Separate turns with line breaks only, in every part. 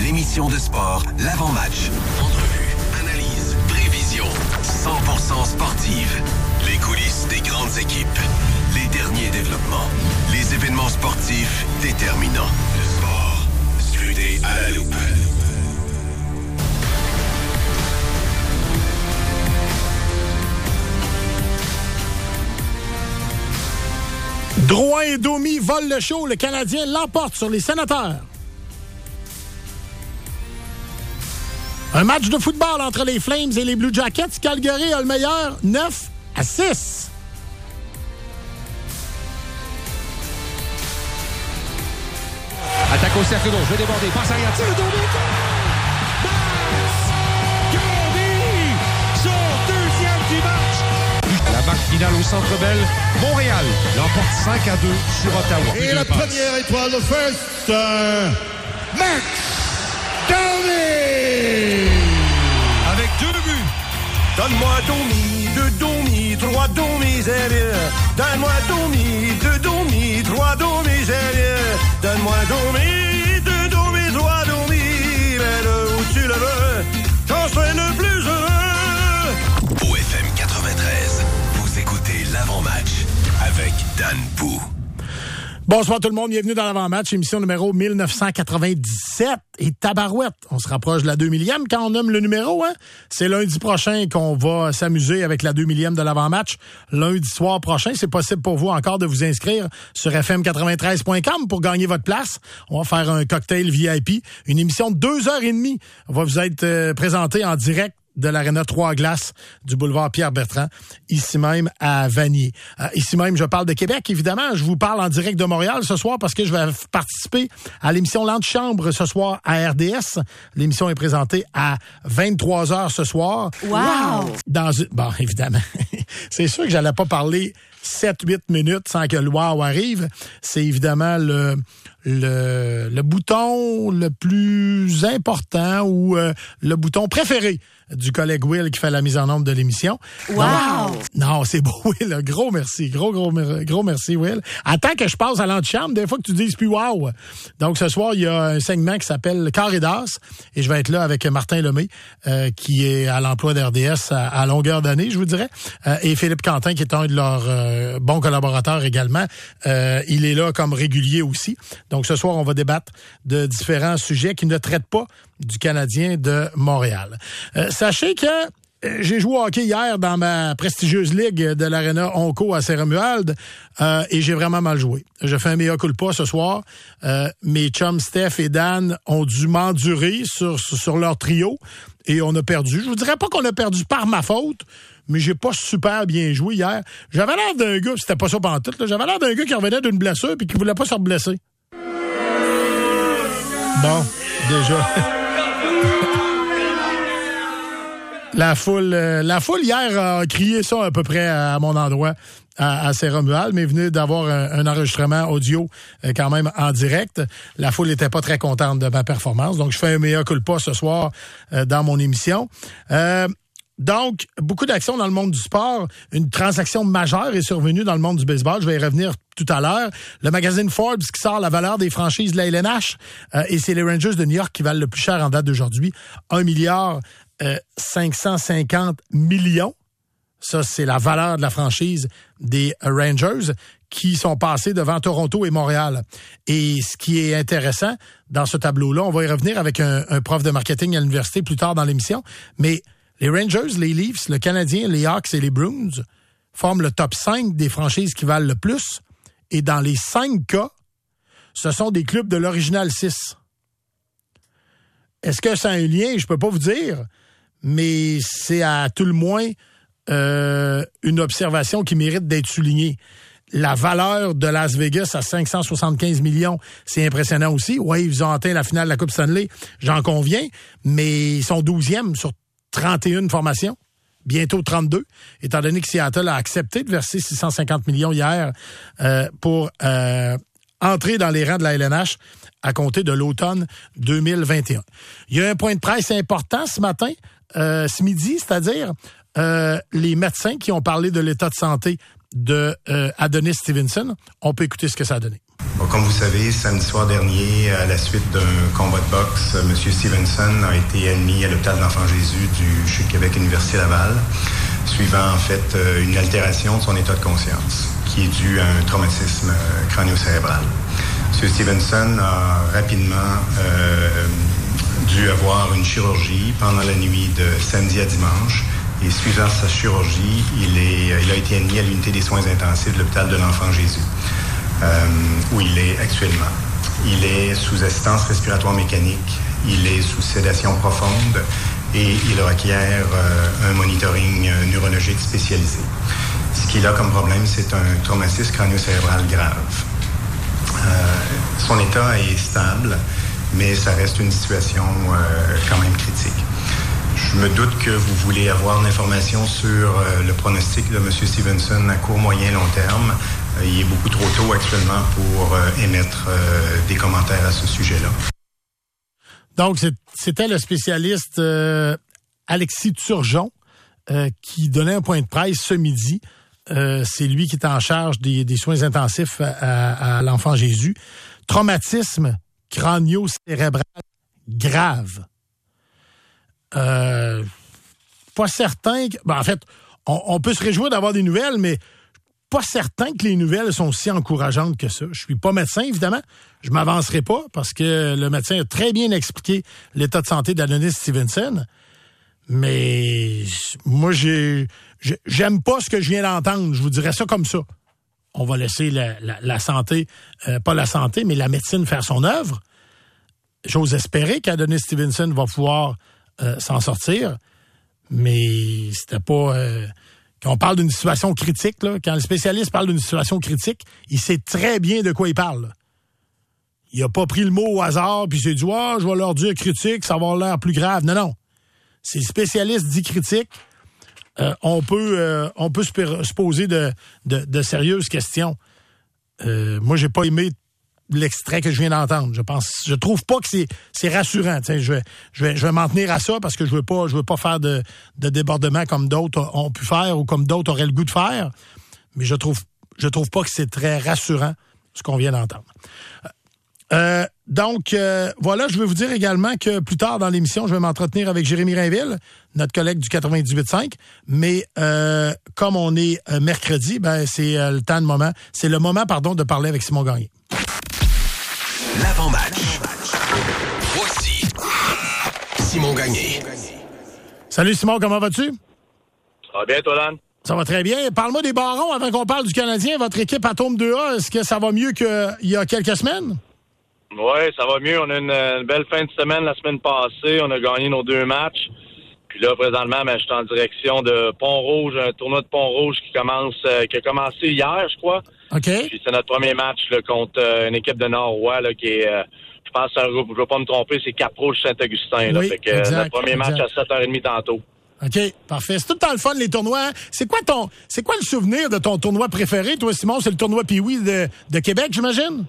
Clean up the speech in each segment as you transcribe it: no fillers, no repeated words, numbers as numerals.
l'émission de sport, l'avant-match. Entrevue, analyse, prévision, 100% sportive. Les coulisses des grandes équipes, les derniers développements, les événements sportifs déterminants. Le sport, scruté à la loupe.
Drouin et Domi volent le show. Le Canadien l'emporte sur les Sénateurs. Un match de football entre les Flames et les Blue Jackets. Calgary a le meilleur, 9-6.
Attaque au cercle gauche, je vais déborder, passe arrière, tire le Domi. Domi, son deuxième du match. La marque finale au Centre Bell, Montréal l'emporte 5-2 sur Ottawa.
Et la première étoile de first, Max Domi!
Avec 2 buts.
Donne-moi Domi, 2 Domi, 3 Domi, sérieux. Donne-moi Domi, 2 Domi, 3 Domi, sérieux. Donne-moi Domi, 2 Domi, 3 Domi. Mets-le où tu le veux, j'en serai le plus heureux.
Au FM 93, vous écoutez l'avant-match avec Dan Pou.
Bonsoir tout le monde, bienvenue dans l'avant-match, émission numéro 1997. Et tabarouette, on se rapproche de la 2000e quand on nomme le numéro. Hein? C'est lundi prochain qu'on va s'amuser avec la 2000e de l'avant-match. Lundi soir prochain, c'est possible pour vous encore de vous inscrire sur fm93.com pour gagner votre place. On va faire un cocktail VIP, une émission de 2h30. On va vous être présenté en direct de l'Arena Trois-Glaces du boulevard Pierre-Bertrand, ici même à Vanier. Ici même, je parle de Québec, évidemment. Je vous parle en direct de Montréal ce soir parce que je vais participer à l'émission L'Antichambre ce soir à RDS. L'émission est présentée à 23h ce soir.
Wow!
Bon, évidemment, c'est sûr que j'allais pas parler 7-8 minutes sans que le wow arrive. C'est évidemment le bouton le plus important ou le bouton préféré du collègue Will qui fait la mise en onde de l'émission.
Wow!
Non, c'est beau, Will. Gros merci. Gros merci, Will. Attends que je passe à l'antichambre, des fois que tu dises plus wow. Donc, ce soir, il y a un segment qui s'appelle Carré d'As et je vais être là avec Martin Lemay, qui est à l'emploi d'RDS à longueur d'année, je vous dirais, et Philippe Quentin, qui est un de leurs bons collaborateurs également. Il est là comme régulier aussi. Donc, ce soir, on va débattre de différents sujets qui ne traitent pas du Canadien de Montréal. Sachez que j'ai joué au hockey hier dans ma prestigieuse ligue de l'Arena Onco à Saint-Romuald et j'ai vraiment mal joué. Je fais un mea culpa ce soir. Mes chums Steph et Dan ont dû m'endurer sur leur trio et on a perdu. Je vous dirais pas qu'on a perdu par ma faute, mais j'ai pas super bien joué hier. J'avais l'air d'un gars, c'était pas ça pantoute, là, j'avais l'air d'un gars qui revenait d'une blessure puis qui voulait pas se reblesser. Bon, déjà. La foule hier a crié ça à peu près à mon endroit à Saint-Romuald, mais venait d'avoir un enregistrement audio quand même en direct. La foule n'était pas très contente de ma performance, donc je fais un mea culpa ce soir dans mon émission. Donc, beaucoup d'actions dans le monde du sport. Une transaction majeure est survenue dans le monde du baseball. Je vais y revenir tout à l'heure. Le magazine Forbes qui sort la valeur des franchises de la LNH. Et c'est les Rangers de New York qui valent le plus cher en date d'aujourd'hui. 1 milliard 550 millions. Ça, c'est la valeur de la franchise des Rangers qui sont passés devant Toronto et Montréal. Et ce qui est intéressant dans ce tableau-là, on va y revenir avec un prof de marketing à l'université plus tard dans l'émission, mais les Rangers, les Leafs, le Canadien, les Hawks et les Bruins forment le top 5 des franchises qui valent le plus. Et dans les 5 cas, ce sont des clubs de l'Original 6. Est-ce que ça a un lien? Je peux pas vous dire, mais c'est à tout le moins une observation qui mérite d'être soulignée. La valeur de Las Vegas à 575 millions, c'est impressionnant aussi. Oui, ils ont atteint la finale de la Coupe Stanley, j'en conviens, mais ils sont 12e sur 31 formations, bientôt 32, étant donné que Seattle a accepté de verser 650 millions hier pour entrer dans les rangs de la LNH à compter de l'automne 2021. Il y a un point de presse important ce matin, ce midi, c'est-à-dire les médecins qui ont parlé de l'état de santé de Adonis Stevenson. On peut écouter ce que ça a donné.
Bon, comme vous savez, samedi soir dernier, à la suite d'un combat de boxe, M. Stevenson a été admis à l'hôpital de l'Enfant Jésus du CHU de Québec Université Laval, suivant en fait une altération de son état de conscience, qui est due à un traumatisme crânio-cérébral. M. Stevenson a rapidement dû avoir une chirurgie pendant la nuit de samedi à dimanche. Et suivant sa chirurgie, il a été admis à l'unité des soins intensifs de l'hôpital de l'Enfant Jésus, où il est actuellement. Il est sous assistance respiratoire mécanique, il est sous sédation profonde et il requiert un monitoring neurologique spécialisé. Ce qu'il a comme problème, c'est un traumatisme crânio-cérébral grave. Son état est stable, mais ça reste une situation quand même critique. Je me doute que vous voulez avoir l'information sur le pronostic de M. Stevenson à court, moyen, long terme. Il est beaucoup trop tôt actuellement pour émettre des commentaires à ce sujet-là.
Donc, c'était le spécialiste Alexis Turgeon qui donnait un point de presse ce midi. C'est lui qui est en charge des soins intensifs à l'Enfant Jésus. Traumatisme crânio-cérébral grave. Pas certain que... en fait, on peut se réjouir d'avoir des nouvelles, mais pas certain que les nouvelles sont si encourageantes que ça. Je suis pas médecin, évidemment. Je m'avancerai pas parce que le médecin a très bien expliqué l'état de santé d'Adonis Stevenson. Mais moi, j'aime pas ce que je viens d'entendre. Je vous dirais ça comme ça. On va laisser la santé, pas la santé, mais la médecine faire son œuvre. J'ose espérer qu'Adonis Stevenson va pouvoir s'en sortir, mais c'était pas... quand on parle d'une situation critique, là, quand le spécialiste parle d'une situation critique, il sait très bien de quoi il parle. Là. Il a pas pris le mot au hasard, puis il s'est dit « Ah, je vais leur dire critique, ça va avoir l'air plus grave. » Non. Si le spécialiste dit critique, on peut se poser de sérieuses questions. Moi, j'ai pas aimé l'extrait que je viens d'entendre. Je trouve pas que c'est rassurant. T'sais, je vais m'en tenir à ça parce que je veux pas faire de débordement comme d'autres ont pu faire ou comme d'autres auraient le goût de faire. Mais je trouve pas que c'est très rassurant ce qu'on vient d'entendre. Donc, voilà, je veux vous dire également que plus tard dans l'émission, je vais m'entretenir avec Jérémy Rainville, notre collègue du 98.5. Mais comme on est mercredi, c'est le moment de parler avec Simon Gagné.
L'avant-match. Voici Simon Gagné.
Salut Simon, comment vas-tu?
Ça va bien, toi, Dan?
Ça va très bien. Parle-moi des Barons avant qu'on parle du Canadien. Votre équipe Atome 2A, est-ce que ça va mieux qu'il y a quelques semaines?
Oui, ça va mieux. On a une belle fin de semaine la semaine passée. On a gagné nos 2 matchs. Puis là, présentement, je suis en direction de Pont-Rouge, un tournoi de Pont-Rouge qui a commencé hier, je crois.
OK.
Puis c'est notre premier match là, contre une équipe de Nord-Ouest là, qui est, je pense, je ne vais pas me tromper, c'est Cap-Rouge Saint-Augustin.
Oui,
fait que notre premier match à 7h30 tantôt.
OK, parfait. C'est tout le temps le fun, les tournois. Hein? C'est quoi le souvenir de ton tournoi préféré, toi, Simon? C'est le tournoi Pee-Wee de Québec, j'imagine?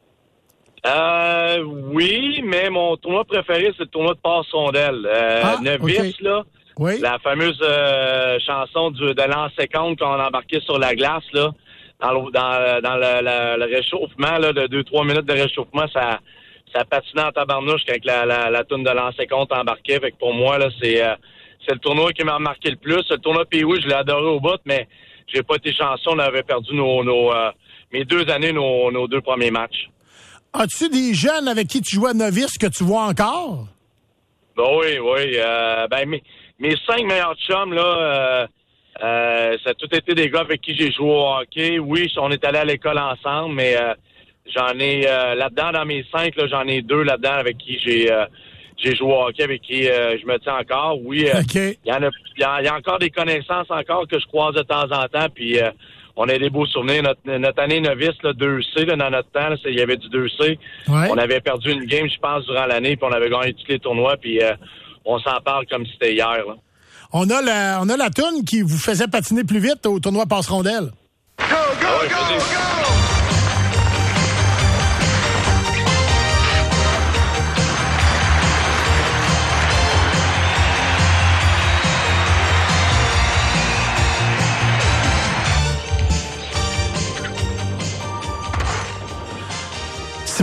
Oui, mais mon tournoi préféré, c'est le tournoi de Passe-Rondelle. Nevis, okay. Là. Oui. La fameuse chanson de l'ancien compte qu'on a embarqué sur la glace, là. Dans le réchauffement, là, de 2-3 minutes de réchauffement, ça patinait en tabarnouche quand la toune de l'ancien compte embarquait. Fait que pour moi, là, c'est le tournoi qui m'a marqué le plus. Le tournoi Pee-Wee, je l'ai adoré au bout, mais j'ai pas été chanceux. On avait perdu mes 2 années, nos 2 premiers matchs. As-tu des jeunes avec qui tu jouais à Novice que tu vois encore? Ben oui. Mes 5 meilleurs chums, là, ça a tout été des gars avec qui j'ai joué au hockey. Oui, on est allés à l'école ensemble, mais j'en ai là-dedans, dans mes 5, là, j'en ai 2 là-dedans avec qui j'ai joué au hockey, avec qui je me tiens encore. Oui, il y a encore des connaissances encore que je croise de temps en temps, puis on a des beaux souvenirs. Notre année novice, là, 2C, là, dans notre temps, là, il y avait du 2C. Ouais. On avait perdu une game, je pense, durant l'année, puis on avait gagné tous les tournois, puis on s'en parle comme si c'était hier. Là. On a la toune qui vous faisait patiner plus vite au tournoi Passe-Rondelle. Go, go, go, go!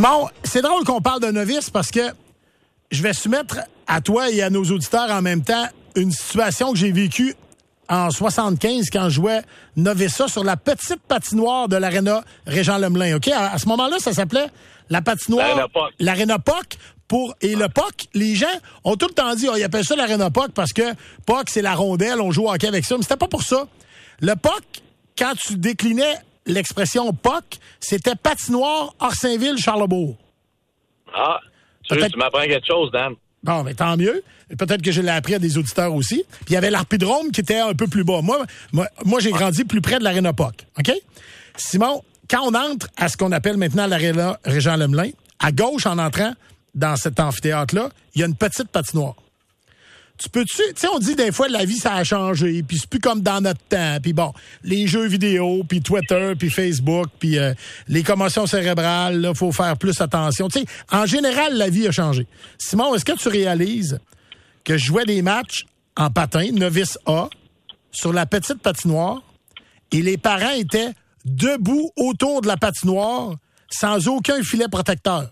Simon, c'est drôle qu'on parle de novice parce que je vais soumettre à toi et à nos auditeurs en même temps une situation que j'ai vécue en 75 quand je jouais Novissa sur la petite patinoire de l'Aréna Régent-Lemelin. OK? À ce moment-là, ça s'appelait la patinoire... L'Aréna POC. Et le POC, les gens ont tout le temps dit, ils appellent ça l'Aréna POC parce que POC, c'est la rondelle, on joue au hockey avec ça. Mais c'était pas pour ça. Le POC, quand tu déclinais l'expression POC, c'était patinoire Orsainville-Charlebourg.
Ah, tu m'apprends quelque chose, Dan.
Bon, mais tant mieux. Peut-être que je l'ai appris à des auditeurs aussi. Puis il y avait l'Arpidrome qui était un peu plus bas. Moi j'ai grandi plus près de l'Aréna POC. OK? Simon, quand on entre à ce qu'on appelle maintenant l'Aréna Régent-Lemelin, à gauche, en entrant dans cet amphithéâtre-là, il y a une petite patinoire. Tu sais, on dit des fois la vie, ça a changé, puis c'est plus comme dans notre temps, puis bon, les jeux vidéo, puis Twitter, puis Facebook, puis les commotions cérébrales, là, faut faire plus attention. Tu sais, en général, la vie a changé. Simon, est-ce que tu réalises que je jouais des matchs en patin, novice A, sur la petite patinoire, et les parents étaient debout autour de la patinoire, sans aucun filet protecteur?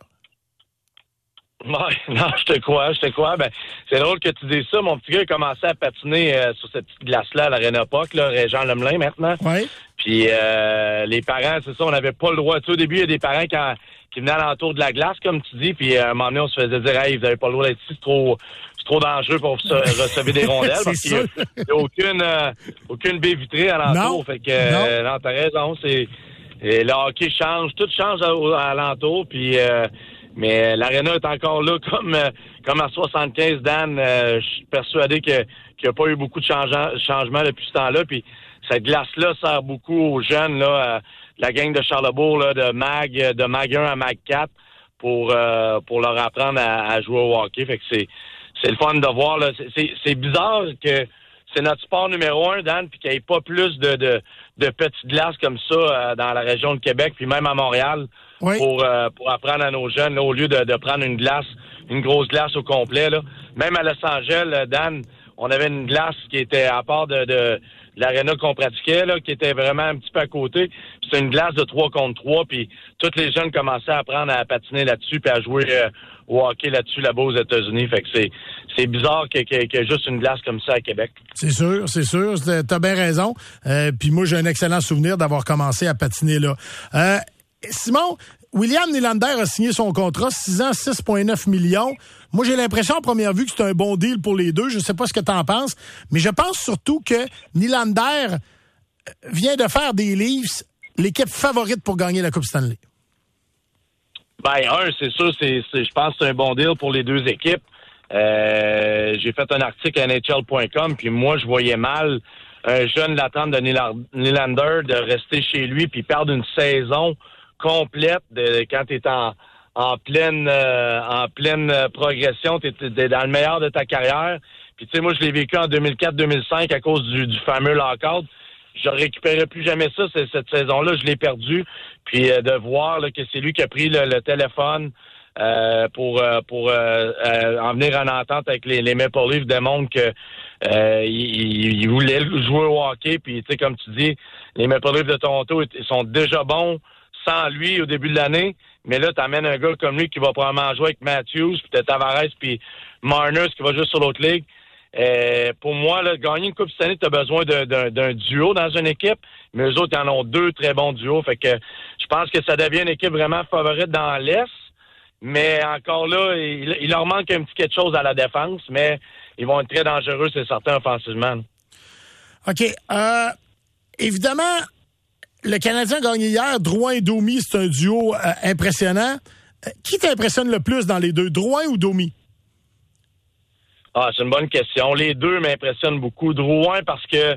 Ouais, non, je te crois. Ben, c'est drôle que tu dises ça. Mon petit gars a commencé à patiner sur cette petite glace-là à l'Aréna POC, là, Régent-Lemelin maintenant.
Oui.
Puis les parents, c'est ça, on n'avait pas le droit. Tu sais, au début, il y a des parents qui venaient alentour de la glace, comme tu dis, puis à un moment donné, on se faisait dire, hey, vous n'avez pas le droit d'être ici, c'est trop dangereux pour recevoir des rondelles, parce qu'il n'y a aucune baie vitrée alentour. Non. Fait que, non, t'as raison, et le hockey change, tout change alentour, puis... mais l'aréna est encore là comme en 75, Dan. Je suis persuadé qu'il n'y a pas eu beaucoup de changements depuis ce temps-là. Puis cette glace-là sert beaucoup aux jeunes, là, la gang de Charlebourg, là, de Mag 1 à Mag 4 pour leur apprendre à jouer au hockey. Fait que c'est le fun de voir, là. C'est bizarre que c'est notre sport numéro 1, Dan, puis qu'il n'y ait pas plus de petites glaces comme ça dans la région de Québec, puis même à Montréal. Oui. Pour apprendre à nos jeunes, là, au lieu de prendre une grosse glace au complet, là. Même à Los Angeles, Dan, on avait une glace qui était à part de l'aréna qu'on pratiquait, là, qui était vraiment un petit peu à côté. Puis c'est une glace de 3 contre 3, puis tous les jeunes commençaient à apprendre à patiner là-dessus puis à jouer au hockey là-dessus, là-bas aux États-Unis. Fait que c'est bizarre qu'il y ait juste une glace comme ça à Québec.
C'est sûr. T'as bien raison. Puis moi, j'ai un excellent souvenir d'avoir commencé à patiner là. Simon, William Nylander a signé son contrat, 6 ans, 6,9 millions. Moi, j'ai l'impression, à première vue, que c'est un bon deal pour les deux. Je ne sais pas ce que tu en penses, mais je pense surtout que Nylander vient de faire des Leafs l'équipe favorite pour gagner la Coupe Stanley.
Ben, c'est sûr, je pense que c'est un bon deal pour les deux équipes. J'ai fait un article à NHL.com, puis moi, je voyais mal un jeune l'attente de Nylander de rester chez lui puis perdre une saison complète quand tu es en pleine progression, tu es dans le meilleur de ta carrière. Puis tu sais, moi je l'ai vécu en 2004-2005 à cause du fameux lockout. Je récupérerai plus jamais ça cette saison-là, je l'ai perdu. Puis de voir là, que c'est lui qui a pris le téléphone pour en venir en entente avec les Maple Leafs démontre que il voulait jouer au hockey. Puis tu sais, comme tu dis, les Maple Leafs de Toronto ils sont déjà bons sans lui au début de l'année, mais là, t'amènes un gars comme lui qui va probablement jouer avec Matthews, puis t'as Tavares, puis Marner qui va jouer sur l'autre ligue. Pour moi, là, gagner une Coupe Stanley, t'as besoin d'un duo dans une équipe, mais eux autres, ils en ont 2 très bons duos. Fait que je pense que ça devient une équipe vraiment favorite dans l'Est, mais encore là, il leur manque un petit quelque chose à la défense, mais ils vont être très dangereux, c'est certain, offensivement.
OK. Évidemment, le Canadien a gagné hier. Drouin et Domi, c'est un duo impressionnant. Qui t'impressionne le plus dans les deux, Drouin ou Domi?
C'est une bonne question. Les deux m'impressionnent beaucoup. Drouin parce que,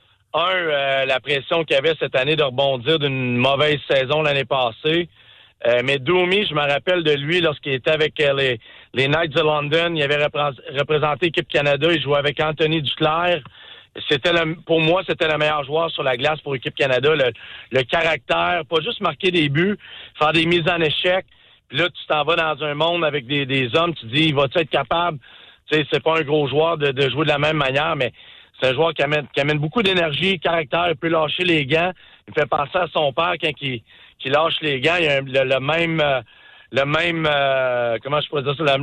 la pression qu'il avait cette année de rebondir d'une mauvaise saison l'année passée. Mais Domi, je me rappelle de lui lorsqu'il était avec les Knights de London. Il avait représenté l'équipe Canada. Il jouait avec Anthony Duclair. Pour moi, c'était le meilleur joueur sur la glace pour l'équipe Canada. Le caractère, pas juste marquer des buts, faire des mises en échec. Puis là, tu t'en vas dans un monde avec des hommes, tu dis, va-tu être capable? Tu sais, c'est pas un gros joueur de jouer de la même manière, mais c'est un joueur qui amène beaucoup d'énergie, caractère, il peut lâcher les gants. Il fait penser à son père quand il lâche les gants. Il a le même, comment je pourrais dire ça,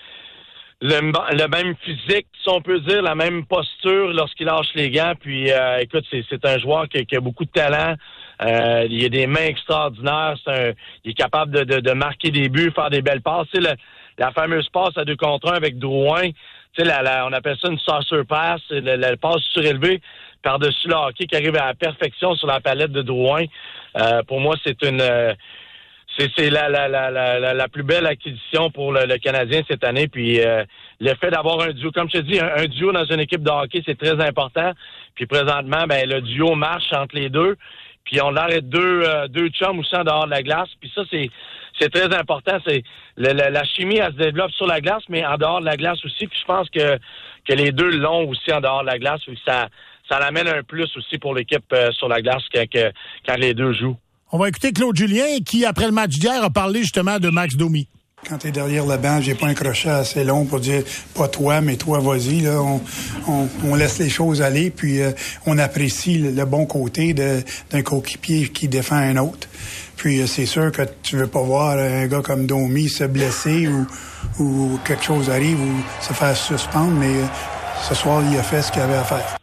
le même physique, si on peut dire, la même posture lorsqu'il lâche les gants. Puis, écoute, c'est un joueur qui a beaucoup de talent. Il a des mains extraordinaires. Il est capable de marquer des buts, faire des belles passes. Tu sais, la fameuse passe à 2 contre 1 avec Drouin, tu sais, on appelle ça une saucer pass, la passe surélevée par-dessus le hockey qui arrive à la perfection sur la palette de Drouin. Pour moi, c'est la plus belle acquisition pour le Canadien cette année. Puis le fait d'avoir un duo, comme je te dis, un duo dans une équipe de hockey, c'est très important. Puis présentement, ben le duo marche entre les deux. Puis on a deux chums aussi en dehors de la glace. Puis ça, c'est très important. C'est la chimie, elle se développe sur la glace, mais en dehors de la glace aussi. Puis je pense que les deux l'ont aussi en dehors de la glace. Puis ça l'amène un plus aussi pour l'équipe sur la glace quand les deux jouent.
On va écouter Claude Julien qui, après le match d'hier, a parlé justement de Max Domi.
Quand t'es derrière le banc, j'ai pas un crochet assez long pour dire pas toi, mais toi, vas-y. Là, on laisse les choses aller, puis on apprécie le bon côté d'un coéquipier qui défend un autre. Puis c'est sûr que tu veux pas voir un gars comme Domi se blesser ou quelque chose arrive ou se faire suspendre, mais ce soir, il a fait ce qu'il avait à faire.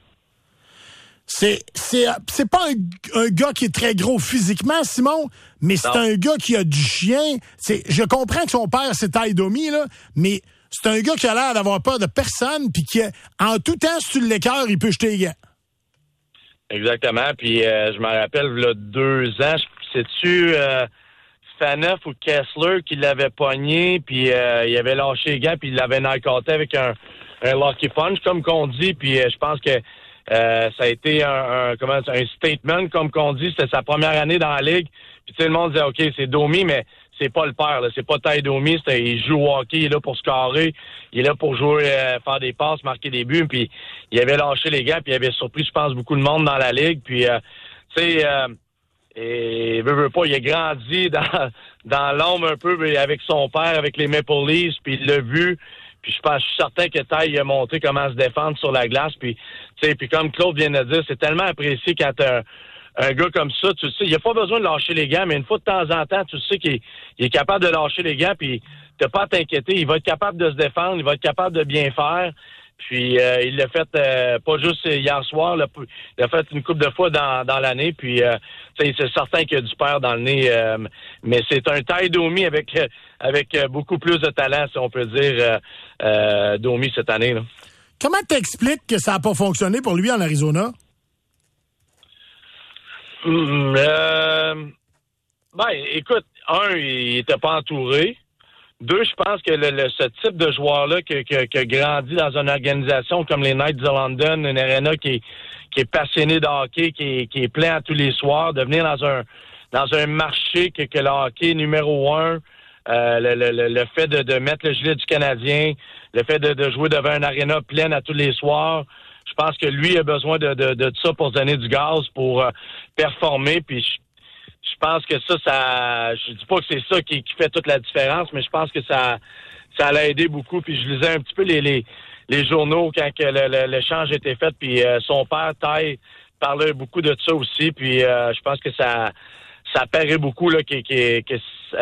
C'est pas un gars qui est très gros physiquement, Simon, mais c'est un gars qui a du chien. Je comprends que son père, c'est Ty Domi, là, mais c'est un gars qui a l'air d'avoir peur de personne, puis qui, en tout temps, si tu l'écœures, il peut jeter les gants.
Exactement, puis je me rappelle, il y a 2 ans, sais-tu Faneuf ou Kessler qui l'avait pogné, puis il avait lâché les gants, puis il l'avait knock-outé avec un lucky punch, comme qu'on dit, puis je pense que ça a été un statement, comme qu'on dit. C'était sa première année dans la ligue. Puis tu sais, le monde disait, OK, c'est Domi, mais c'est pas le père, là. C'est pas Ty Domi. Il joue au hockey, il est là pour scorer. Il est là pour jouer, faire des passes, marquer des buts. Puis il avait lâché les gars, puis il avait surpris, je pense, beaucoup de monde dans la ligue. Puis, tu sais, et veut pas, il a grandi dans l'ombre un peu avec son père, avec les Maple Leafs, puis il l'a vu. Puis je suis certain que Ty a montré comment se défendre sur la glace. Puis, tu sais, puis comme Claude vient de dire, c'est tellement apprécié quand t'as un gars comme ça, tu sais, il a pas besoin de lâcher les gants, mais une fois de temps en temps, tu sais qu'il est capable de lâcher les gants, puis t'as pas à t'inquiéter, il va être capable de se défendre, il va être capable de bien faire. Puis il l'a fait pas juste hier soir, il l'a fait une couple de fois dans l'année. Puis c'est certain qu'il y a du père dans le nez, mais c'est un Ty Domi avec beaucoup plus de talent, si on peut dire, Domi cette année, là.
Comment t'expliques que ça n'a pas fonctionné pour lui en Arizona?
Écoute, il était pas entouré. 2, je pense que ce type de joueur-là qui a grandi dans une organisation comme les Knights de London, une arena qui est passionné de hockey, qui est plein à tous les soirs, de venir dans un marché que le hockey numéro 1, le fait de mettre le gilet du Canadien, le fait de jouer devant une arena pleine à tous les soirs, je pense que lui a besoin de ça pour se donner du gaz, pour performer, puis je pense que ça, je dis pas que c'est ça qui fait toute la différence, mais je pense que ça l'a aidé beaucoup. Puis je lisais un petit peu les journaux quand que l'échange était fait, puis son père, Ty, parlait beaucoup de ça aussi. Puis je pense que ça paraît beaucoup là, que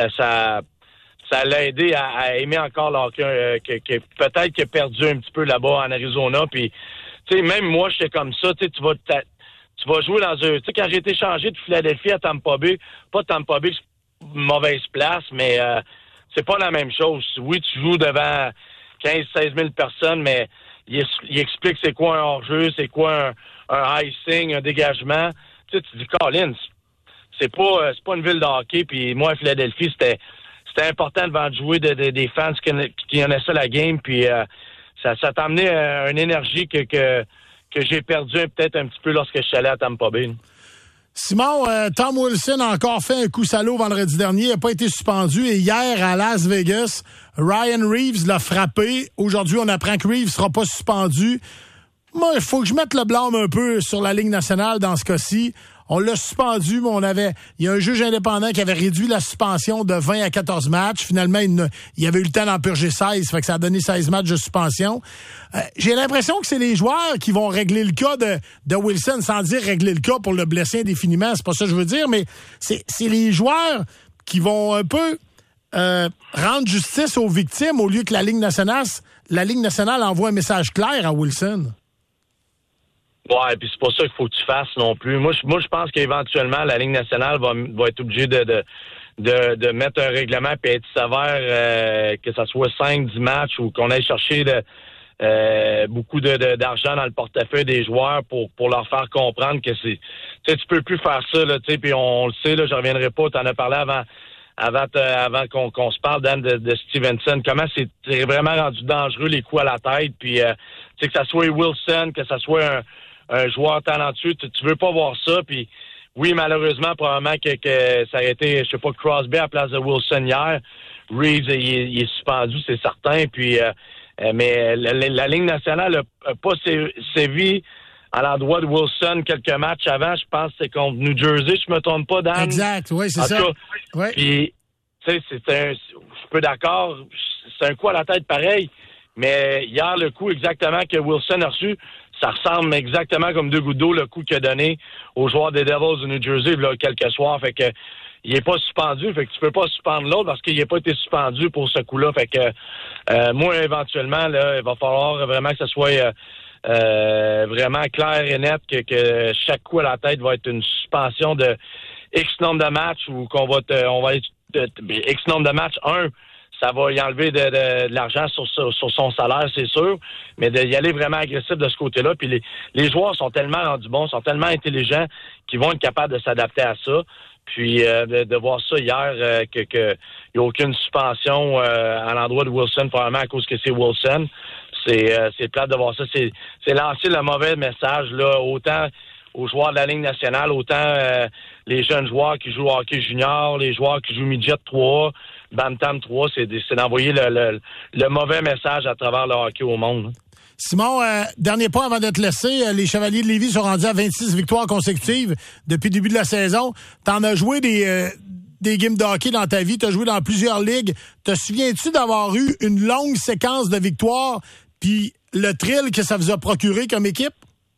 ça l'a aidé à aimer encore le hockey, que peut-être qu'il a perdu un petit peu là-bas en Arizona. Puis tu sais, même moi, j'étais comme ça, tu sais, tu vas jouer dans un... Tu sais, quand j'ai été changé de Philadelphie à Tampa Bay, pas Tampa Bay, c'est une mauvaise place, mais c'est pas la même chose. Oui, tu joues devant 15-16 000 personnes, mais il explique c'est quoi un hors-jeu, c'est quoi un icing, un dégagement. Tu sais, tu dis, Collins, c'est pas une ville de hockey, puis moi, à Philadelphie, c'était important de jouer des fans qui connaissaient la game, puis ça t'a amené une énergie que j'ai perdu peut-être un petit peu lorsque je suis allé à Tampa Bay.
Simon, Tom Wilson a encore fait un coup salaud vendredi dernier. Il n'a pas été suspendu. Et hier, à Las Vegas, Ryan Reeves l'a frappé. Aujourd'hui, on apprend que Reeves ne sera pas suspendu. Moi, il faut que je mette le blâme un peu sur la Ligue nationale dans ce cas-ci. On l'a suspendu, mais il y a un juge indépendant qui avait réduit la suspension de 20 à 14 matchs. Finalement, il avait eu le temps d'en purger 16, fait que ça a donné 16 matchs de suspension. J'ai l'impression que c'est les joueurs qui vont régler le cas de Wilson, sans dire régler le cas pour le blesser indéfiniment, c'est pas ça que je veux dire, mais c'est les joueurs qui vont un peu rendre justice aux victimes au lieu que la Ligue nationale envoie un message clair à Wilson.
Ouais, puis c'est pas ça qu'il faut que tu fasses non plus. Moi, je pense qu'éventuellement, la Ligue nationale va être obligée de mettre un règlement et être sévère, que ça soit 5-10 matchs ou qu'on aille chercher beaucoup d'argent dans le portefeuille des joueurs pour leur faire comprendre que c'est... Tu sais, tu peux plus faire ça, là, tu sais, puis on le sait, là, je reviendrai pas, t'en as parlé avant qu'on se parle, Dan, de Stevenson, comment c'est vraiment rendu dangereux les coups à la tête, puis tu sais, que ça soit Wilson, que ça soit un joueur talentueux, tu veux pas voir ça, puis oui, malheureusement, probablement que ça aurait été, je sais pas, Crosby à la place de Wilson hier. Reeves, il est suspendu, c'est certain, puis mais la Ligue nationale a pas sévi à l'endroit de Wilson quelques matchs avant. Je pense que c'est contre New Jersey, je me trompe pas, Dan.
Exact, oui, c'est ça.
Ouais. Puis, tu sais, je suis peu d'accord, c'est un coup à la tête pareil, mais hier, le coup exactement que Wilson a reçu, ça ressemble exactement comme 2 gouttes d'eau le coup qu'il a donné aux joueurs des Devils de New Jersey là, quelques soirs. Fait que il est pas suspendu, fait que tu peux pas suspendre l'autre parce qu'il n'a pas été suspendu pour ce coup-là. Fait que moi, éventuellement, là, il va falloir vraiment que ce soit vraiment clair et net que chaque coup à la tête va être une suspension de X nombre de matchs ou on va être X nombre de matchs. Ça va y enlever de l'argent sur son salaire, c'est sûr, mais d'y aller vraiment agressif de ce côté-là. Puis les joueurs sont tellement rendus bons, sont tellement intelligents qu'ils vont être capables de s'adapter à ça. Puis de voir ça hier, qu'il n'y a aucune suspension à l'endroit de Wilson, probablement à cause que c'est Wilson. C'est plate de voir ça. C'est lancer le mauvais message, là, autant aux joueurs de la Ligue nationale, autant les jeunes joueurs qui jouent au hockey junior, les joueurs qui jouent midget 3, Bantam 3, c'est d'envoyer le mauvais message à travers le hockey au monde.
Simon, dernier point avant de te laisser. Les Chevaliers de Lévis sont rendus à 26 victoires consécutives depuis le début de la saison. T'en as joué des games de hockey dans ta vie, t'as joué dans plusieurs ligues. Te souviens-tu d'avoir eu une longue séquence de victoires puis le thrill que ça vous a procuré comme équipe?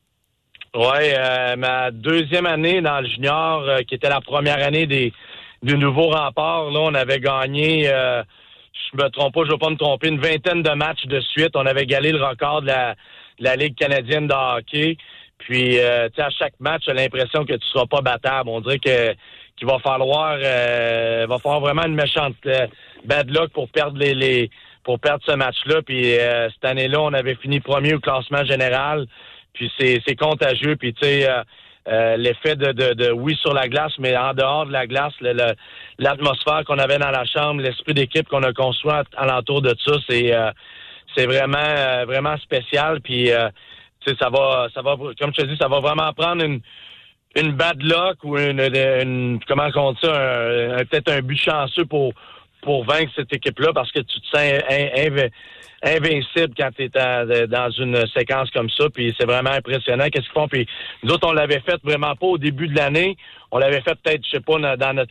Oui, ma deuxième année dans le junior, qui était la première année du nouveau rempart, là, on avait gagné, je me trompe pas, je vais pas me tromper, une vingtaine de matchs de suite. On avait égalé le record de la Ligue canadienne de hockey. Puis, tu sais, à chaque match, j'ai l'impression que tu seras pas battable. On dirait qu'il va falloir vraiment une méchante bad luck pour perdre pour perdre ce match-là. Puis cette année-là, on avait fini premier au classement général. Puis c'est contagieux. Puis tu sais, l'effet de oui sur la glace, mais en dehors de la glace, l'atmosphère qu'on avait dans la chambre, l'esprit d'équipe qu'on a construit alentour de ça, c'est vraiment vraiment spécial. Puis tu sais, ça va, comme je te dis, ça va vraiment prendre une bad luck ou une comment on dit ça, peut-être un but chanceux pour vaincre cette équipe-là, parce que tu te sens invincible quand tu es dans une séquence comme ça, puis c'est vraiment impressionnant. Qu'est-ce qu'ils font? Puis nous autres, on l'avait fait vraiment pas au début de l'année. On l'avait fait peut-être, je sais pas,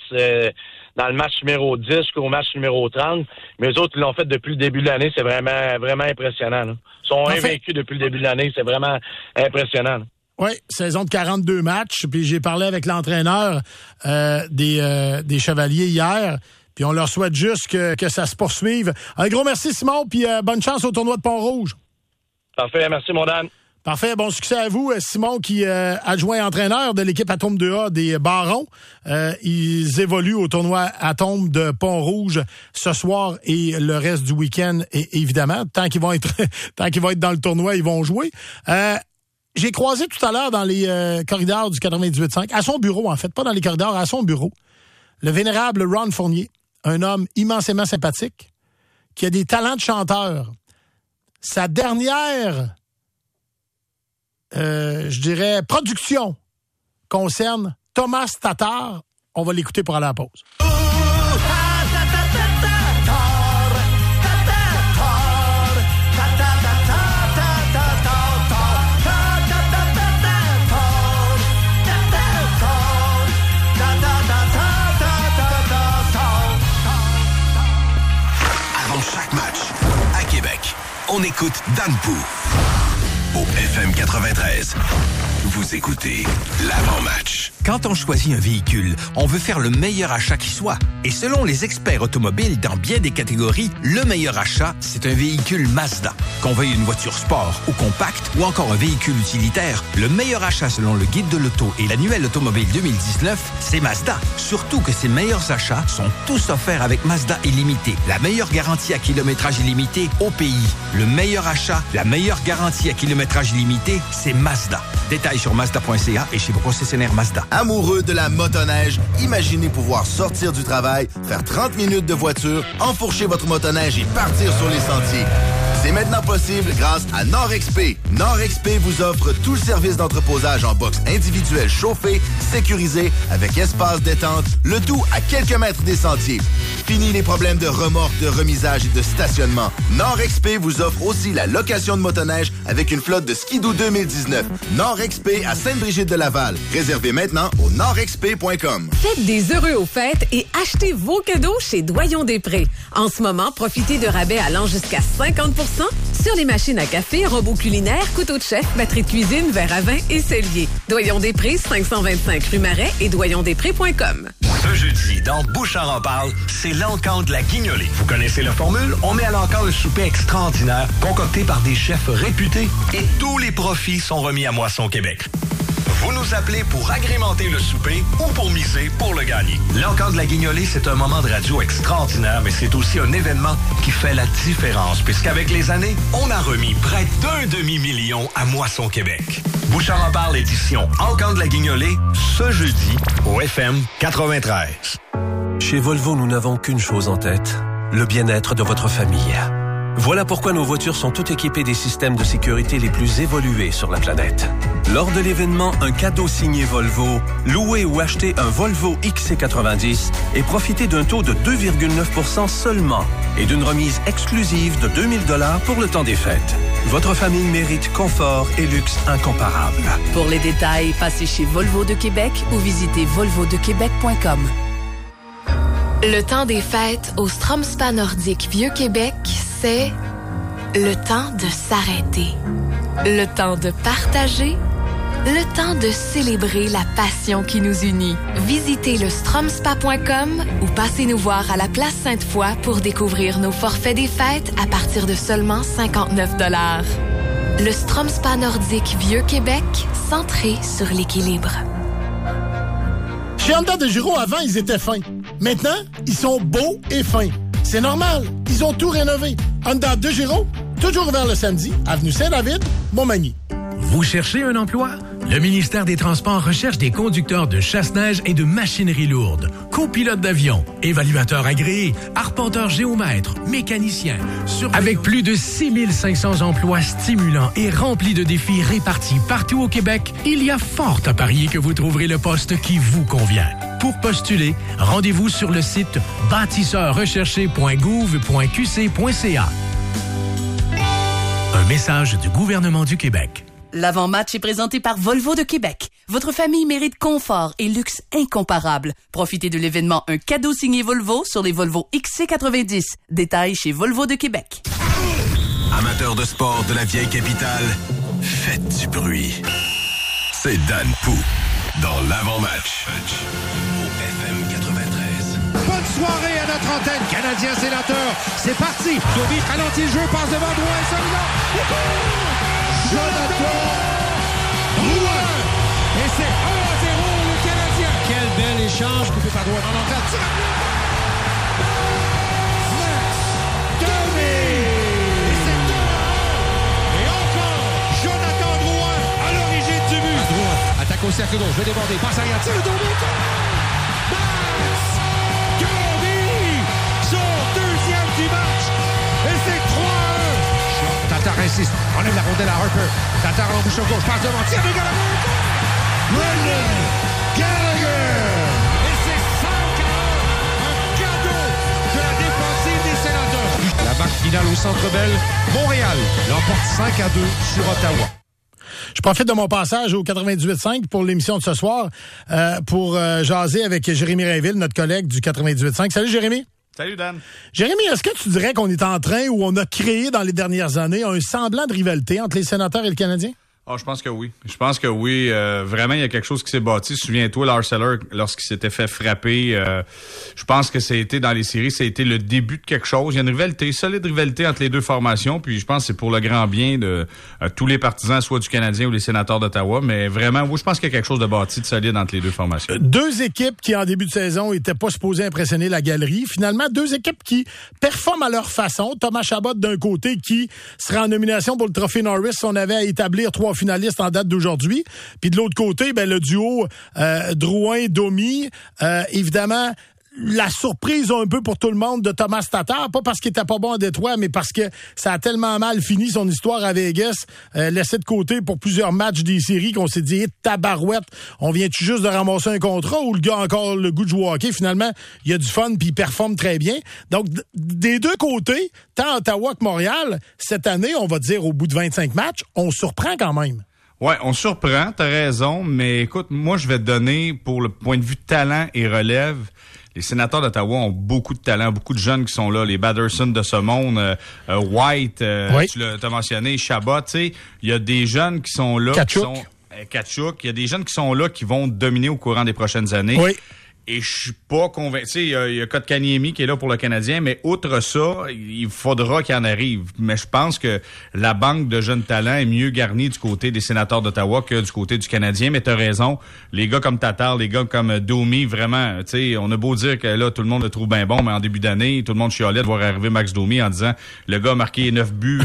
dans le match numéro 10 jusqu'au match numéro 30, mais eux autres, ils l'ont fait depuis le début de l'année. C'est vraiment, vraiment impressionnant, là. Ils sont invaincus depuis le début de l'année. C'est vraiment impressionnant, là.
Oui, saison de 42 matchs. Puis j'ai parlé avec l'entraîneur des Chevaliers hier. Puis on leur souhaite juste que ça se poursuive. Un gros merci, Simon, puis bonne chance au tournoi de Pont-Rouge.
Parfait, merci, mon Dan.
Parfait, bon succès à vous. Simon, qui est adjoint entraîneur de l'équipe Atome 2A des Barons. Ils évoluent au tournoi Atome de Pont-Rouge ce soir et le reste du week-end, et évidemment. Tant qu'ils vont être dans le tournoi, ils vont jouer. J'ai croisé tout à l'heure dans les corridors du 98.5, à son bureau, en fait, pas dans les corridors, à son bureau, le vénérable Ron Fournier, un homme immensément sympathique, qui a des talents de chanteur. Sa dernière, je dirais, production concerne Thomas Tatar. On va l'écouter pour aller à la pause.
On écoute Dan Pou au FM 93. Vous écoutez l'avant-match.
Quand on choisit un véhicule, on veut faire le meilleur achat qui soit. Et selon les experts automobiles dans bien des catégories, le meilleur achat, c'est un véhicule Mazda. Qu'on veuille une voiture sport ou compacte ou encore un véhicule utilitaire, le meilleur achat selon le guide de l'auto et l'annuel automobile 2019, c'est Mazda. Surtout que ces meilleurs achats sont tous offerts avec Mazda Illimité, la meilleure garantie à kilométrage illimité au pays. Le meilleur achat, la meilleure garantie à kilométrage illimité, c'est Mazda. Détails sur Mazda.ca et chez vos concessionnaires Mazda.
Amoureux de la motoneige, imaginez pouvoir sortir du travail, faire 30 minutes de voiture, enfourcher votre motoneige et partir sur les sentiers. C'est maintenant possible grâce à NordXP. NordXP vous offre tout le service d'entreposage en box individuel chauffé, sécurisé, avec espace détente, le tout à quelques mètres des sentiers. Fini les problèmes de remorque, de remisage et de stationnement. NordXP vous offre aussi la location de motoneige avec une flotte de Skidoo 2019. NordXP à Sainte-Brigitte-de-Laval. Réservez maintenant au nordxp.com.
Faites des heureux aux fêtes et achetez vos cadeaux chez Doyon-Després. En ce moment, profitez de rabais allant jusqu'à 50% sur les machines à café, robots culinaires, couteaux de chef, batteries de cuisine, verres à vin et celliers. Doyon-Després, 525 rue Marais et doyondesprés.com.
Ce jeudi, dans Bouchard en parle, c'est l'encan de la guignolée. Vous connaissez la formule? On met à l'encan un souper extraordinaire, concocté par des chefs réputés, et tous les profits sont remis à Moisson Québec. Vous nous appelez pour agrémenter le souper ou pour miser pour le gagner. L'encan de la guignolée, c'est un moment de radio extraordinaire, mais c'est aussi un événement qui fait la différence, puisqu'avec les années, on a remis près d'1 demi-million à Moisson Québec. Bouchard en parle édition Encan de la guignolée, ce jeudi, au FM 93.
Chez Volvo, nous n'avons qu'une chose en tête, le bien-être de votre famille. Voilà pourquoi nos voitures sont toutes équipées des systèmes de sécurité les plus évolués sur la planète. Lors de l'événement Un cadeau signé Volvo, louez ou achetez un Volvo XC90 et profitez d'un taux de 2,9% seulement et d'une remise exclusive de 2 000 $ pour le temps des fêtes. Votre famille mérite confort et luxe incomparable.
Pour les détails, passez chez Volvo de Québec ou visitez volvodequebec.com.
Le temps des fêtes au Strom Spa Nordique Vieux-Québec, c'est le temps de s'arrêter, le temps de partager, le temps de célébrer la passion qui nous unit. Visitez le stromspa.com ou passez nous voir à la place Sainte-Foy pour découvrir nos forfaits des fêtes à partir de seulement 59 $. Le Strom Spa Nordique Vieux-Québec, centré sur l'équilibre.
Chez Honda de Giro, avant, ils étaient fins. Maintenant, ils sont beaux et fins. C'est normal, ils ont tout rénové. Honda de Giro, toujours ouvert le samedi, avenue Saint-David, Montmagny.
Vous cherchez un emploi? Le ministère des Transports recherche des conducteurs de chasse-neige et de machinerie lourde, copilotes d'avion, évaluateurs agréés, arpenteurs géomètres, mécaniciens. Avec plus de 6500 emplois stimulants et remplis de défis répartis partout au Québec, il y a fort à parier que vous trouverez le poste qui vous convient. Pour postuler, rendez-vous sur le site bâtisseurrecherché.gouv.qc.ca. Un message du gouvernement du Québec.
L'avant-match est présenté par Volvo de Québec. Votre famille mérite confort et luxe incomparable. Profitez de l'événement Un cadeau signé Volvo sur les Volvo XC90. Détails chez Volvo de Québec.
Amateurs de sport de la vieille capitale, faites du bruit. C'est Dan Pou dans l'avant-match au FM 93.
Bonne soirée à notre antenne. Canadien Sénateur, c'est parti. Dobi ralentit le jeu, passe devant Drouin, celui-là. Jonathan Drouin. Et c'est 1-0 le Canadien. Quel bel échange coupé par Drouin. On entend tir. Et c'est 2-1. Et encore Jonathan Drouin à l'origine du but. Drouin attaque au cercle gauche, veut déborder, passe arrière, tire le Dobi. Du match. Et c'est 3-1. Tatar insiste. Enlève la rondelle à Harper. Tatar en bouche gauche. Passe devant. Tire de Gallagher. Brendan Gallagher. Et c'est 5-1. Un cadeau de la défensive des Sénateurs. La marque finale au Centre Bell. Montréal l'emporte 5-2 sur Ottawa.
Je profite de mon passage au 98.5 pour l'émission de ce soir pour jaser avec Jérémy Rainville, notre collègue du 98.5. Salut Jérémy.
Salut Dan.
Jérémy, est-ce que tu dirais qu'on est en train ou on a créé dans les dernières années un semblant de rivalité entre les Sénateurs et le Canadien?
Ah, je pense que oui. Vraiment, il y a quelque chose qui s'est bâti. Souviens-toi, Lars Eller, lorsqu'il s'était fait frapper, je pense que c'était dans les séries, ça a été le début de quelque chose. Il y a une rivalité, solide rivalité entre les deux formations, puis je pense que c'est pour le grand bien de tous les partisans, soit du Canadien ou les Sénateurs d'Ottawa. Mais vraiment, oui, je pense qu'il y a quelque chose de bâti, de solide entre les deux formations.
Deux équipes qui, en début de saison, étaient pas supposées impressionner la galerie. Finalement, deux équipes qui performent à leur façon. Thomas Chabot, d'un côté, qui sera en nomination pour le Trophée Norris si on avait à établir 3 finalistes en date d'aujourd'hui. Puis de l'autre côté, le duo Drouin-Domi, évidemment, la surprise un peu pour tout le monde de Thomas Tatar, pas parce qu'il était pas bon à Détroit, mais parce que ça a tellement mal fini son histoire à Vegas, laissé de côté pour plusieurs matchs des séries qu'on s'est dit, tabarouette, on vient-tu juste de ramasser un contrat ou le gars a encore le goût de jouer au hockey? Finalement, il y a du fun puis il performe très bien. Donc, des deux côtés, tant Ottawa que Montréal, cette année, on va dire au bout de 25 matchs, on surprend quand même.
Ouais, on surprend, t'as raison, mais écoute, moi je vais te donner, pour le point de vue talent et relève, les Sénateurs d'Ottawa ont beaucoup de talent, beaucoup de jeunes qui sont là, les Batherson de ce monde, White, oui. Tu l'as mentionné, Chabot, tu sais, il y a des jeunes qui sont là. Tkachuk, il y a des jeunes qui sont là qui vont dominer au courant des prochaines années.
Oui.
Et je suis pas convaincu. Tu sais, il y a Kotkaniemi qui est là pour le Canadien, mais outre ça, il faudra qu'il en arrive. Mais je pense que la banque de jeunes talents est mieux garnie du côté des Sénateurs d'Ottawa que du côté du Canadien. Mais t'as raison, les gars comme Tatar, les gars comme Domi, vraiment, tu sais, on a beau dire que là, tout le monde le trouve bien bon, mais en début d'année, tout le monde chialait de voir arriver Max Domi en disant, le gars a marqué 9 buts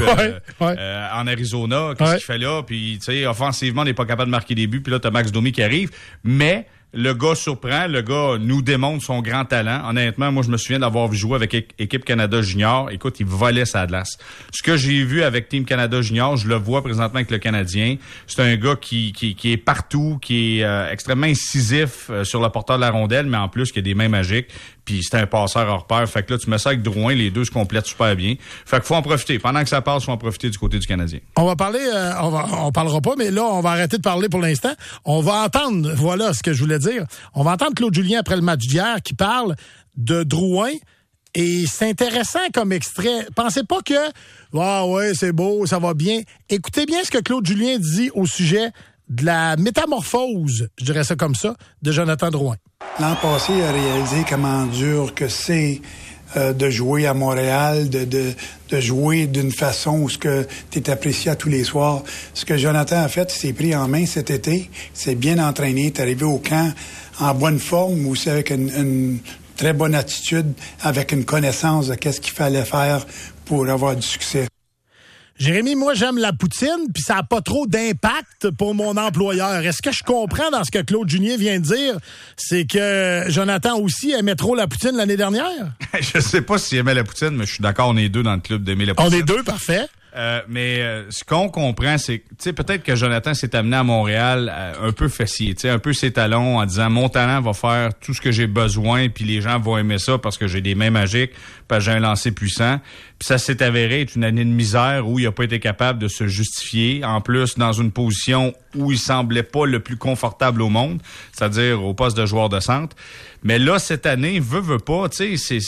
en Arizona, qu'est-ce qu'il fait là? Puis, tu sais, offensivement, on n'est pas capable de marquer des buts, puis là, t'as Max Domi qui arrive. Mais le gars surprend, le gars nous démontre son grand talent. Honnêtement, moi, je me souviens d'avoir vu jouer avec Équipe Canada Junior. Écoute, il volait sa glace. Ce que j'ai vu avec Team Canada Junior, je le vois présentement avec le Canadien. C'est un gars qui est partout, qui est extrêmement incisif sur le porteur de la rondelle, mais en plus, qui a des mains magiques. Puis c'est un passeur hors pair. Fait que là, tu mets ça avec Drouin, les deux se complètent super bien. Fait qu'il faut en profiter. Pendant que ça passe, faut en profiter du côté du Canadien.
On va parler, on parlera pas, mais là, on va arrêter de parler pour l'instant. On va entendre, voilà ce que je voulais dire. On va entendre Claude Julien après le match d'hier qui parle de Drouin. Et c'est intéressant comme extrait. Pensez pas que, ouais, c'est beau, ça va bien. Écoutez bien ce que Claude Julien dit au sujet de la métamorphose, je dirais ça comme ça, de Jonathan Drouin.
L'an passé, il a réalisé comment dur que c'est de jouer à Montréal, de jouer d'une façon où ce que tu es apprécié à tous les soirs. Ce que Jonathan a fait, il s'est pris en main cet été, s'est bien entraîné, est arrivé au camp en bonne forme, aussi avec une très bonne attitude, avec une connaissance de qu'est-ce qu'il fallait faire pour avoir du succès.
Jérémy, moi, j'aime la poutine, puis ça n'a pas trop d'impact pour mon employeur. Est-ce que je comprends dans ce que Claude Julien vient de dire? C'est que Jonathan aussi aimait trop la poutine l'année dernière?
Je sais pas s'il aimait la poutine, mais je suis d'accord, on est deux dans le club d'aimer la poutine.
On est deux, parfait.
Mais ce qu'on comprend, c'est, tu sais, peut-être que Jonathan s'est amené à Montréal un peu fessier, tu sais, un peu ses talons en disant mon talent va faire tout ce que j'ai besoin, puis les gens vont aimer ça parce que j'ai des mains magiques, parce que j'ai un lancer puissant. Puis ça s'est avéré être une année de misère où il a pas été capable de se justifier. En plus, dans une position où il semblait pas le plus confortable au monde, c'est-à-dire au poste de joueur de centre. Mais là, cette année, veut pas, tu sais,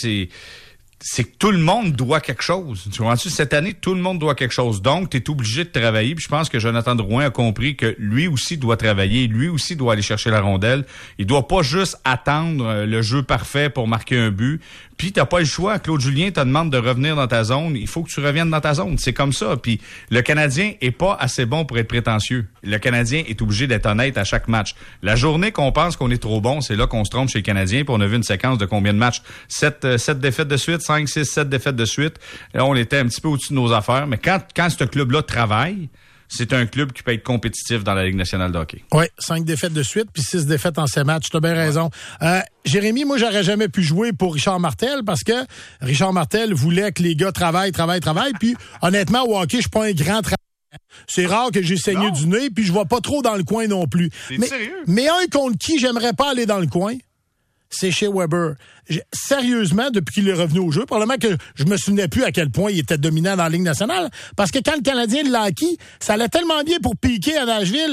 c'est que tout le monde doit quelque chose. Tu vois, cette année, tout le monde doit quelque chose. Donc, tu es obligé de travailler. Puis je pense que Jonathan Drouin a compris que lui aussi doit travailler. Lui aussi doit aller chercher la rondelle. Il doit pas juste attendre le jeu parfait pour marquer un but. Puis t'as pas le choix. Claude Julien te demande de revenir dans ta zone. Il faut que tu reviennes dans ta zone. C'est comme ça. Puis le Canadien est pas assez bon pour être prétentieux. Le Canadien est obligé d'être honnête à chaque match. La journée qu'on pense qu'on est trop bon, c'est là qu'on se trompe chez le Canadien. Puis on a vu une séquence de combien de matchs? 7 défaites de suite, 5, 6, 7 défaites de suite. Là, on était un petit peu au-dessus de nos affaires. Mais quand ce club-là travaille, c'est un club qui peut être compétitif dans la Ligue nationale de hockey.
Oui, 5 défaites de suite, puis 6 défaites en 7 matchs. Tu as bien raison. Jérémy, moi, j'aurais jamais pu jouer pour Richard Martel parce que Richard Martel voulait que les gars travaillent. Puis, honnêtement, au hockey, je suis pas un grand travailleur. C'est rare que j'ai saigné du nez, puis je vais pas trop dans le coin non plus. Mais un contre qui j'aimerais pas aller dans le coin, c'est chez Weber. Sérieusement, depuis qu'il est revenu au jeu, probablement que je me souvenais plus à quel point il était dominant dans la Ligue nationale, parce que quand le Canadien l'a acquis, ça allait tellement bien pour piquer à Nashville,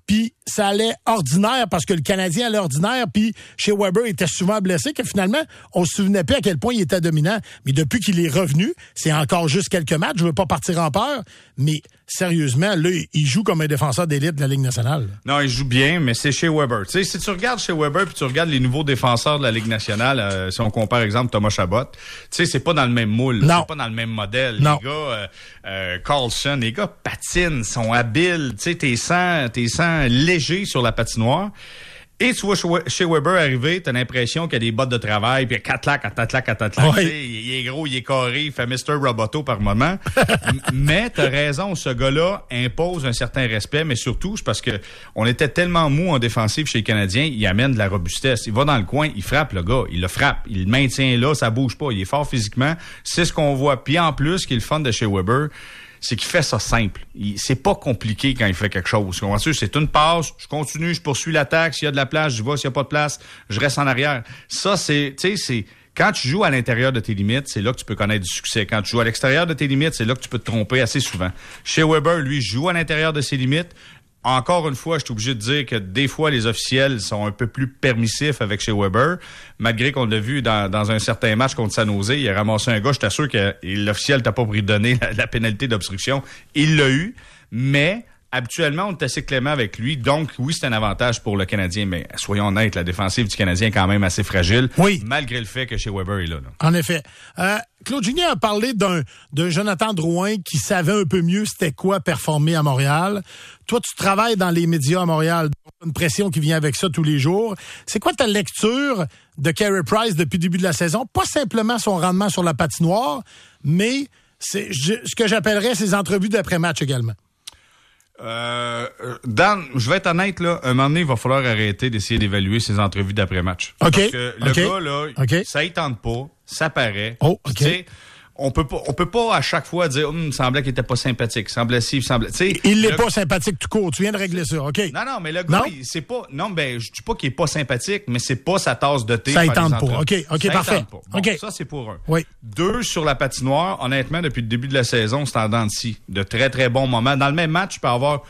puis ça allait ordinaire parce que le Canadien allait ordinaire, puis chez Weber il était souvent blessé, que finalement, on se souvenait plus à quel point il était dominant. Mais depuis qu'il est revenu, c'est encore juste quelques matchs, je veux pas partir en peur, mais sérieusement, là, il joue comme un défenseur d'élite de la Ligue nationale.
Non, il joue bien, mais c'est chez Weber. Tu sais, si tu regardes chez Weber puis tu regardes les nouveaux défenseurs de la Ligue nationale, si on compare, exemple, Thomas Chabot, tu sais, c'est pas dans le même moule, c'est pas dans le même modèle. Non. Les gars, Carlson, les gars patinent, sont habiles, tu sais, t'es sens léger sur la patinoire. Et tu vois chez Weber arriver, t'as l'impression qu'il y a des bottes de travail, puis catlac. Oui. Il est gros, il est carré, il fait Mr. Roboto par moment. Mais t'as raison, ce gars-là impose un certain respect, mais surtout, c'est parce que on était tellement mou en défensive chez les Canadiens, il amène de la robustesse. Il va dans le coin, il frappe le gars, il le frappe, il le maintient là, ça bouge pas, il est fort physiquement. C'est ce qu'on voit. Puis en plus, ce qui est le fun de chez Weber, c'est qu'il fait ça simple. C'est pas compliqué quand il fait quelque chose. C'est une passe, je continue, je poursuis l'attaque. S'il y a de la place, je vais. S'il y a pas de place, je reste en arrière. Ça, c'est quand tu joues à l'intérieur de tes limites, c'est là que tu peux connaître du succès. Quand tu joues à l'extérieur de tes limites, c'est là que tu peux te tromper assez souvent. Chez Weber, lui, joue à l'intérieur de ses limites. Encore une fois, je suis obligé de dire que des fois, les officiels sont un peu plus permissifs avec chez Weber, malgré qu'on l'a vu dans un certain match contre San Jose, il a ramassé un gars, je t'assure que l'officiel t'a pas pris donner la pénalité d'obstruction. Il l'a eu, mais habituellement, on est assez clément avec lui. Donc, oui, c'est un avantage pour le Canadien, mais soyons honnêtes, la défensive du Canadien est quand même assez fragile, malgré le fait que chez Weber est là.
En effet. Claude Julien a parlé d'un Jonathan Drouin qui savait un peu mieux c'était quoi performer à Montréal. Toi, tu travailles dans les médias à Montréal, une pression qui vient avec ça tous les jours. C'est quoi ta lecture de Carey Price depuis le début de la saison? Pas simplement son rendement sur la patinoire, mais c'est ce que j'appellerais ses entrevues d'après-match également.
Dan, je vais être honnête, là, un moment donné, il va falloir arrêter d'essayer d'évaluer ses entrevues d'après-match.
OK.
Parce que le gars, là, ça y tente pas, ça paraît.
Oh, OK.
On peut pas à chaque fois dire, il me semblait qu'il était pas sympathique, semblait ci, semblait,
il l'est pas sympathique tout court, tu viens de régler ça, OK.
Non, mais le gars, c'est pas, je dis pas qu'il est pas sympathique, mais c'est pas sa tasse de thé.
Ça y tente pas, OK, parfait.
Bon,
OK.
Ça, c'est pour un.
Oui.
2, sur la patinoire, honnêtement, depuis le début de la saison, c'est en dents de scie. De très, très bons moments. Dans le même match, tu peux avoir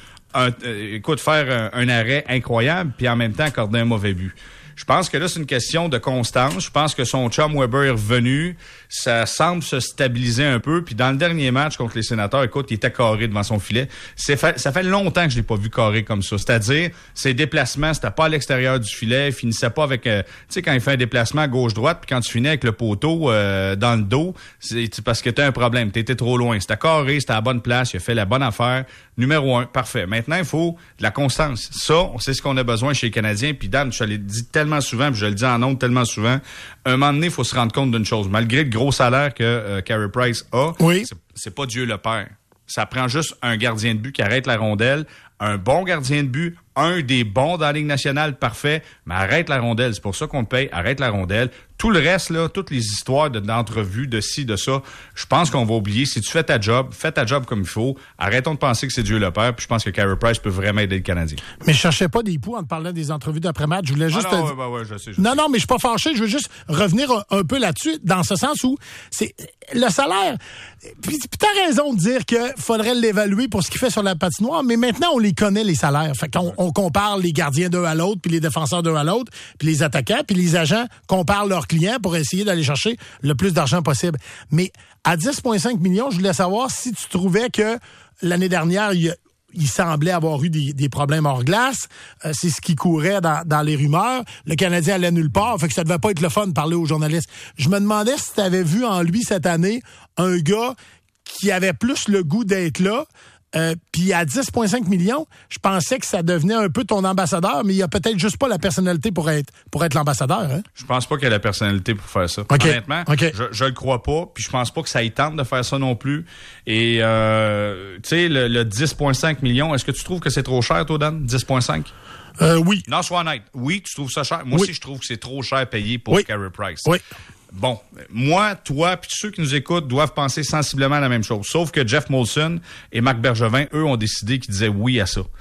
faire un arrêt incroyable, puis en même temps accorder un mauvais but. Je pense que là, c'est une question de constance. Je pense que son chum Weber est revenu. Ça semble se stabiliser un peu. Puis dans le dernier match contre les Sénateurs, écoute, il était carré devant son filet. Ça fait longtemps que je l'ai pas vu carré comme ça. C'est-à-dire, ses déplacements, c'était pas à l'extérieur du filet. Il finissait pas avec... tu sais, quand il fait un déplacement gauche-droite, puis quand tu finis avec le poteau dans le dos, c'est parce que t'as un problème. T'étais trop loin. C'était carré, c'était à la bonne place. Il a fait la bonne affaire. Numéro 1, parfait. Maintenant, il faut de la constance. Ça, c'est ce qu'on a besoin chez les Canadiens. Puis Dan, je te l'ai dit tellement souvent, puis je le dis en ondes tellement souvent, un moment donné, il faut se rendre compte d'une chose. Malgré le gros salaire que Carey Price a, c'est pas Dieu le Père. Ça prend juste un gardien de but qui arrête la rondelle, un bon gardien de but, un des bons dans la Ligue nationale, parfait, mais arrête la rondelle. C'est pour ça qu'on te paye, arrête la rondelle. Tout le reste, là, toutes les histoires d'entrevues, de ci, de ça, je pense qu'on va oublier. Si tu fais ta job comme il faut. Arrêtons de penser que c'est Dieu le Père, puis je pense que Carey Price peut vraiment aider le Canadien.
Mais je cherchais pas des poux en te parlant des entrevues d'après-match. Je voulais juste...
je sais.
Non, mais je suis pas fâché. Je veux juste revenir un peu là-dessus, dans ce sens où c'est le salaire... Puis t'as raison de dire qu'il faudrait l'évaluer pour ce qu'il fait sur la patinoire, mais maintenant, on les connaît, les salaires. Fait qu'on on compare les gardiens d'un à l'autre, puis les défenseurs d'un à l'autre, puis les attaquants, puis les agents comparent leurs clients pour essayer d'aller chercher le plus d'argent possible. Mais à 10,5 millions, je voulais savoir si tu trouvais que l'année dernière, il semblait avoir eu des problèmes hors glace. C'est ce qui courait dans les rumeurs. Le Canadien allait nulle part, fait que ça devait pas être le fun de parler aux journalistes. Je me demandais si tu avais vu en lui cette année un gars qui avait plus le goût d'être là. Puis à 10,5 millions, je pensais que ça devenait un peu ton ambassadeur, mais il a peut-être juste pas la personnalité pour être l'ambassadeur. Hein?
Je pense pas qu'il a la personnalité pour faire ça.
Okay.
Honnêtement, je le crois pas, puis je pense pas que ça y tente de faire ça non plus. Et tu sais, le 10,5 millions, est-ce que tu trouves que c'est trop cher, toi, Dan? 10,5?
Oui.
Non, sois honnête. Oui, tu trouves ça cher? Moi aussi, je trouve que c'est trop cher payé pour Carey Price.
Oui.
Bon, moi, toi, puis ceux qui nous écoutent doivent penser sensiblement à la même chose. Sauf que Jeff Molson et Marc Bergevin, eux, ont décidé qu'ils disaient oui à ça.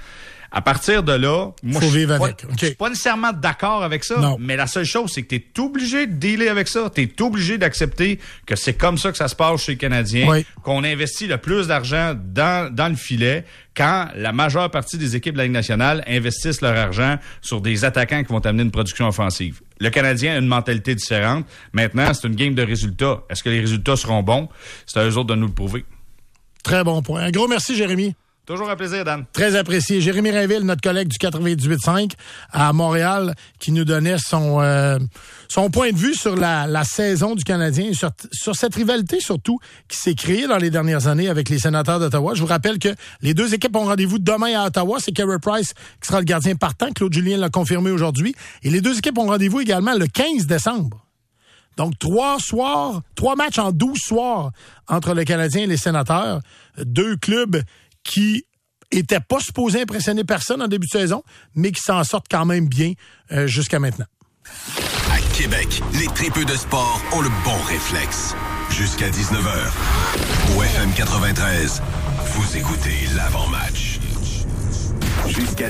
À partir de là, moi,
je
suis pas nécessairement d'accord avec ça, mais la seule chose, c'est que tu es obligé de dealer avec ça. Tu es obligé d'accepter que c'est comme ça que ça se passe chez les Canadiens, qu'on investit le plus d'argent dans le filet quand la majeure partie des équipes de la Ligue nationale investissent leur argent sur des attaquants qui vont amener une production offensive. Le Canadien a une mentalité différente. Maintenant, c'est une game de résultats. Est-ce que les résultats seront bons? C'est à eux autres de nous le prouver.
Très bon point. Un gros merci, Jérémy.
Toujours un plaisir, Dan.
Très apprécié. Jérémy Rainville, notre collègue du 98.5 à Montréal, qui nous donnait son point de vue sur la saison du Canadien, sur cette rivalité surtout qui s'est créée dans les dernières années avec les Sénateurs d'Ottawa. Je vous rappelle que les deux équipes ont rendez-vous demain à Ottawa. C'est Carey Price qui sera le gardien partant. Claude Julien l'a confirmé aujourd'hui. Et les deux équipes ont rendez-vous également le 15 décembre. Donc, 3 matchs en 12 soirs entre le Canadien et les Sénateurs. Deux clubs qui n'étaient pas supposés impressionner personne en début de saison, mais qui s'en sortent quand même bien jusqu'à maintenant.
À Québec, les tripeux de sport ont le bon réflexe. Jusqu'à 19h, au FM 93, vous écoutez l'avant-match. Jusqu'à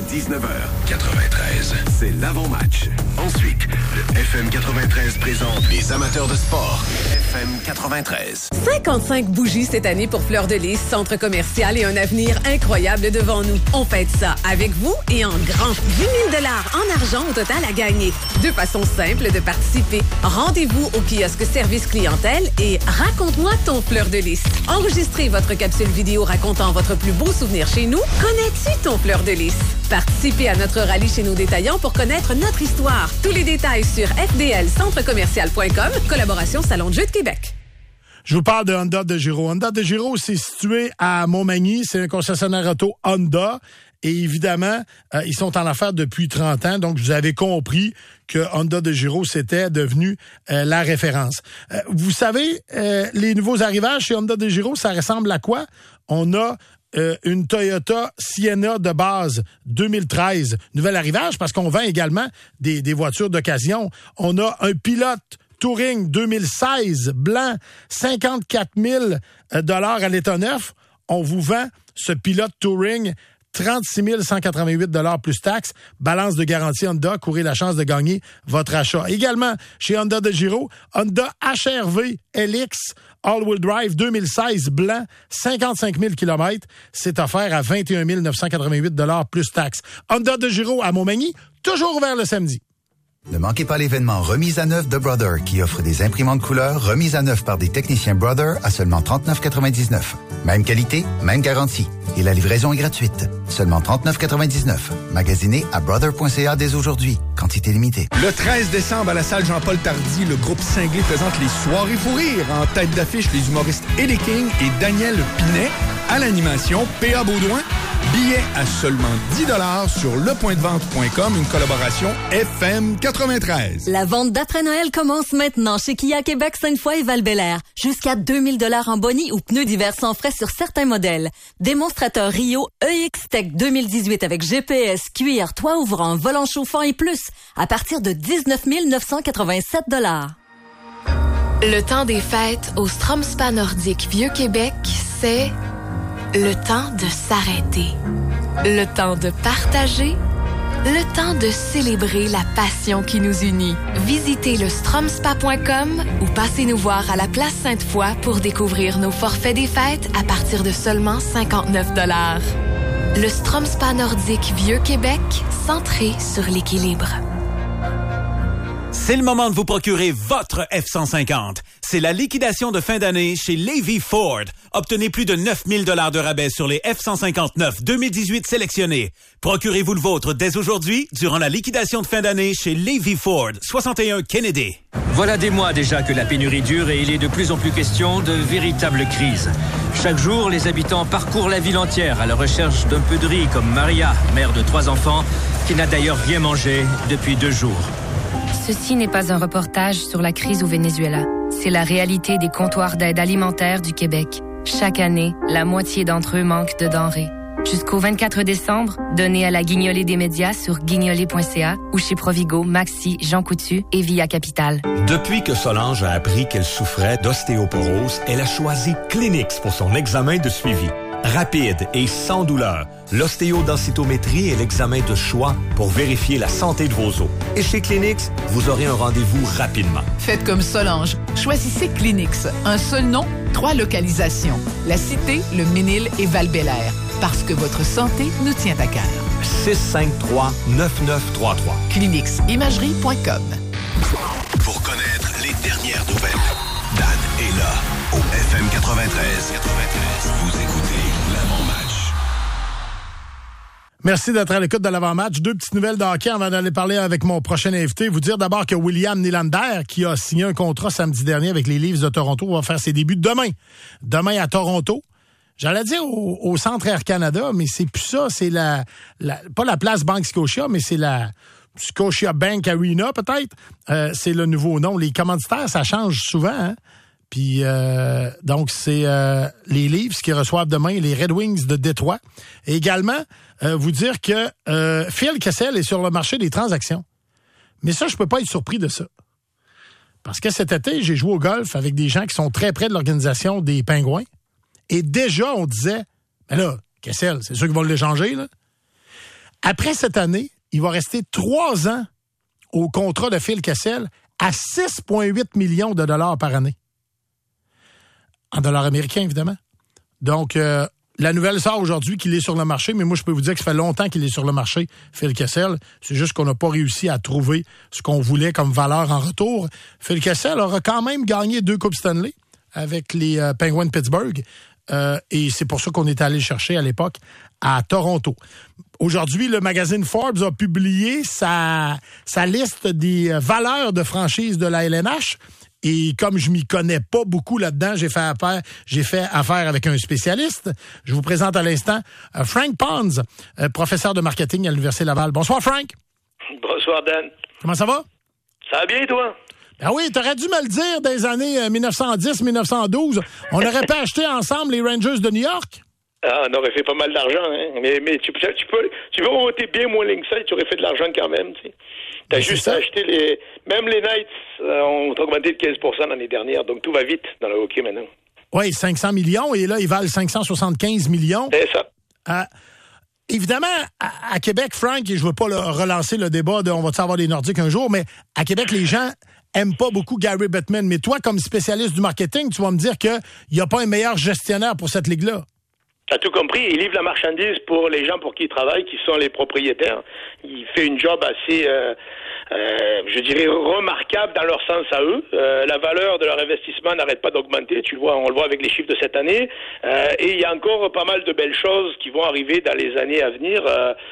19h93, c'est l'avant-match. Ensuite, le FM 93 présente les amateurs de sport. FM 93.
55 bougies cette année pour Fleur de Lys, centre commercial et un avenir incroyable devant nous. On fête ça avec vous et en grand. 10 000 $ en argent au total à gagner. Deux façons simples de participer. Rendez-vous au kiosque service clientèle et raconte-moi ton Fleur de Lys. Enregistrez votre capsule vidéo racontant votre plus beau souvenir chez nous. Connais-tu ton Fleur de Lys? Participez à notre rallye chez nos détaillants pour connaître notre histoire. Tous les détails sur fdlcentrecommercial.com. Collaboration Salon de Jeux de Québec.
Je vous parle de Honda de Giro. Honda de Giro, c'est situé à Montmagny. C'est un concessionnaire auto Honda. Et évidemment, ils sont en affaires depuis 30 ans. Donc, vous avez compris que Honda de Giro, c'était devenu la référence. Vous savez, les nouveaux arrivages chez Honda de Giro, ça ressemble à quoi? On a une Toyota Sienna de base 2013. Nouvel arrivage parce qu'on vend également des voitures d'occasion. On a un Pilote Touring 2016 blanc, 54 000 $ à l'état neuf. On vous vend ce Pilote Touring 36 188 $ plus taxes. Balance de garantie Honda. Courez la chance de gagner votre achat. Également, chez Honda de Giro, Honda HR-V LX All-Wheel Drive 2016 blanc, 55 000 km. C'est offert à 21 988 $ plus taxes. Honda de Giro à Montmagny, toujours ouvert le samedi.
Ne manquez pas l'événement Remise à neuf de Brother qui offre des imprimantes couleurs remises à neuf par des techniciens Brother à seulement 39,99. Même qualité, même garantie. Et la livraison est gratuite. Seulement 39,99. Magasinez à brother.ca dès aujourd'hui. Quantité limitée.
Le 13 décembre à la salle Jean-Paul Tardy, le groupe Cinglé présente les Soirées fou rire. En tête d'affiche, les humoristes Eddie King et Daniel Pinet. À l'animation, P.A. Baudouin. Billets à seulement 10 $ sur lepointdevente.com, une collaboration FM 93.
La vente d'après-Noël commence maintenant chez Kia Québec, Sainte-Foy et Val-Bélair. Jusqu'à 2000 $ en boni ou pneus d'hiver sans frais sur certains modèles. Démonstrateur Rio EX Tech 2018 avec GPS, cuir, toit ouvrant, volant chauffant et plus. À partir de 19 987 $.
Le temps des fêtes au Strom Spa Nordique Vieux-Québec, c'est le temps de s'arrêter, le temps de partager, le temps de célébrer la passion qui nous unit. Visitez le stromspa.com ou passez nous voir à la place Sainte-Foy pour découvrir nos forfaits des fêtes à partir de seulement 59 $. Le Strom Spa Nordique Vieux-Québec, centré sur l'équilibre.
C'est le moment de vous procurer votre F-150. C'est la liquidation de fin d'année chez Levy Ford. Obtenez plus de 9 000 $ de rabais sur les F-159 2018 sélectionnés. Procurez-vous le vôtre dès aujourd'hui durant la liquidation de fin d'année chez Levy Ford, 61 Kennedy.
Voilà des mois déjà que la pénurie dure et il est de plus en plus question de véritable crise. Chaque jour, les habitants parcourent la ville entière à la recherche d'un peu de riz, comme Maria, mère de 3 enfants, qui n'a d'ailleurs rien mangé depuis 2 jours.
Ceci n'est pas un reportage sur la crise au Venezuela. C'est la réalité des comptoirs d'aide alimentaire du Québec. Chaque année, la moitié d'entre eux manquent de denrées. Jusqu'au 24 décembre, donnez à la Guignolée des médias sur guignolée.ca ou chez Provigo, Maxi, Jean Coutu et Via Capital.
Depuis que Solange a appris qu'elle souffrait d'ostéoporose, elle a choisi Kleenex pour son examen de suivi.
rapide et sans douleur. L'ostéodensitométrie est l'examen de choix pour vérifier la santé de vos os. Et chez Clinix, vous aurez un rendez-vous rapidement.
Faites comme Solange. Choisissez Clinix. Un seul nom, 3 localisations. La Cité, le Ménil et Val-Bélair. Parce que votre santé nous tient à cœur.
653-9933.
ClinixImagerie.com.
Pour connaître les dernières nouvelles, Dan est là au FM 93. Vous écoutez l'avant-match.
Merci d'être à l'écoute de l'avant-match. 2 petites nouvelles de hockey avant d'aller parler avec mon prochain invité. Vous dire d'abord que William Nylander, qui a signé un contrat samedi dernier avec les Leafs de Toronto, va faire ses débuts demain. Demain à Toronto. J'allais dire au Centre Air Canada, mais c'est plus ça. C'est pas la place Bank Scotia, mais c'est la Scotia Bank Arena, peut-être. C'est le nouveau nom. Les commanditaires, ça change souvent, hein? Puis, donc, c'est les Leafs qui reçoivent demain les Red Wings de Détroit. Et également, vous dire que Phil Kessel est sur le marché des transactions. Mais ça, je peux pas être surpris de ça. Parce que cet été, j'ai joué au golf avec des gens qui sont très près de l'organisation des Pingouins. Et déjà, on disait, ben là, Kessel, c'est sûr qu'ils vont l'échanger, là. Après cette année, il va rester 3 ans au contrat de Phil Kessel à 6,8 millions de dollars par année. En dollars américains, évidemment. Donc, la nouvelle sort aujourd'hui qu'il est sur le marché, mais moi, je peux vous dire que ça fait longtemps qu'il est sur le marché, Phil Kessel. C'est juste qu'on n'a pas réussi à trouver ce qu'on voulait comme valeur en retour. Phil Kessel aura quand même gagné 2 Coupes Stanley avec les Penguins de Pittsburgh. Et c'est pour ça qu'on est allé le chercher à l'époque à Toronto. Aujourd'hui, le magazine Forbes a publié sa liste des valeurs de franchise de la LNH. Et comme je m'y connais pas beaucoup là-dedans, j'ai fait affaire avec un spécialiste. Je vous présente à l'instant Frank Pons, professeur de marketing à l'Université Laval. Bonsoir, Frank.
Bonsoir, Dan.
Comment ça va?
Ça va bien, toi?
Ben oui, t'aurais dû me le dire des années 1910-1912. On aurait pu acheter ensemble les Rangers de New York.
Ah, on aurait fait pas mal d'argent, hein. Mais tu veux voter bien moins ligne ça, tu aurais fait de l'argent quand même, tu sais. T'as juste acheté même les Knights ont augmenté de 15% l'année dernière, donc tout va vite dans le hockey maintenant.
Oui, 500 millions, et là, ils valent 575 millions.
C'est ça.
Évidemment, à Québec, Frank, et je veux pas relancer le débat de on va-tu avoir des Nordiques un jour, mais à Québec, les gens aiment pas beaucoup Gary Bettman. Mais toi, comme spécialiste du marketing, tu vas me dire qu'il n'y a pas un meilleur gestionnaire pour cette ligue-là.
T'as tout compris. Il livre la marchandise pour les gens pour qui il travaille, qui sont les propriétaires. Il fait une job assez, je dirais, remarquable dans leur sens à eux. La valeur de leur investissement n'arrête pas d'augmenter. Tu le vois, on le voit avec les chiffres de cette année. Et il y a encore pas mal de belles choses qui vont arriver dans les années à venir.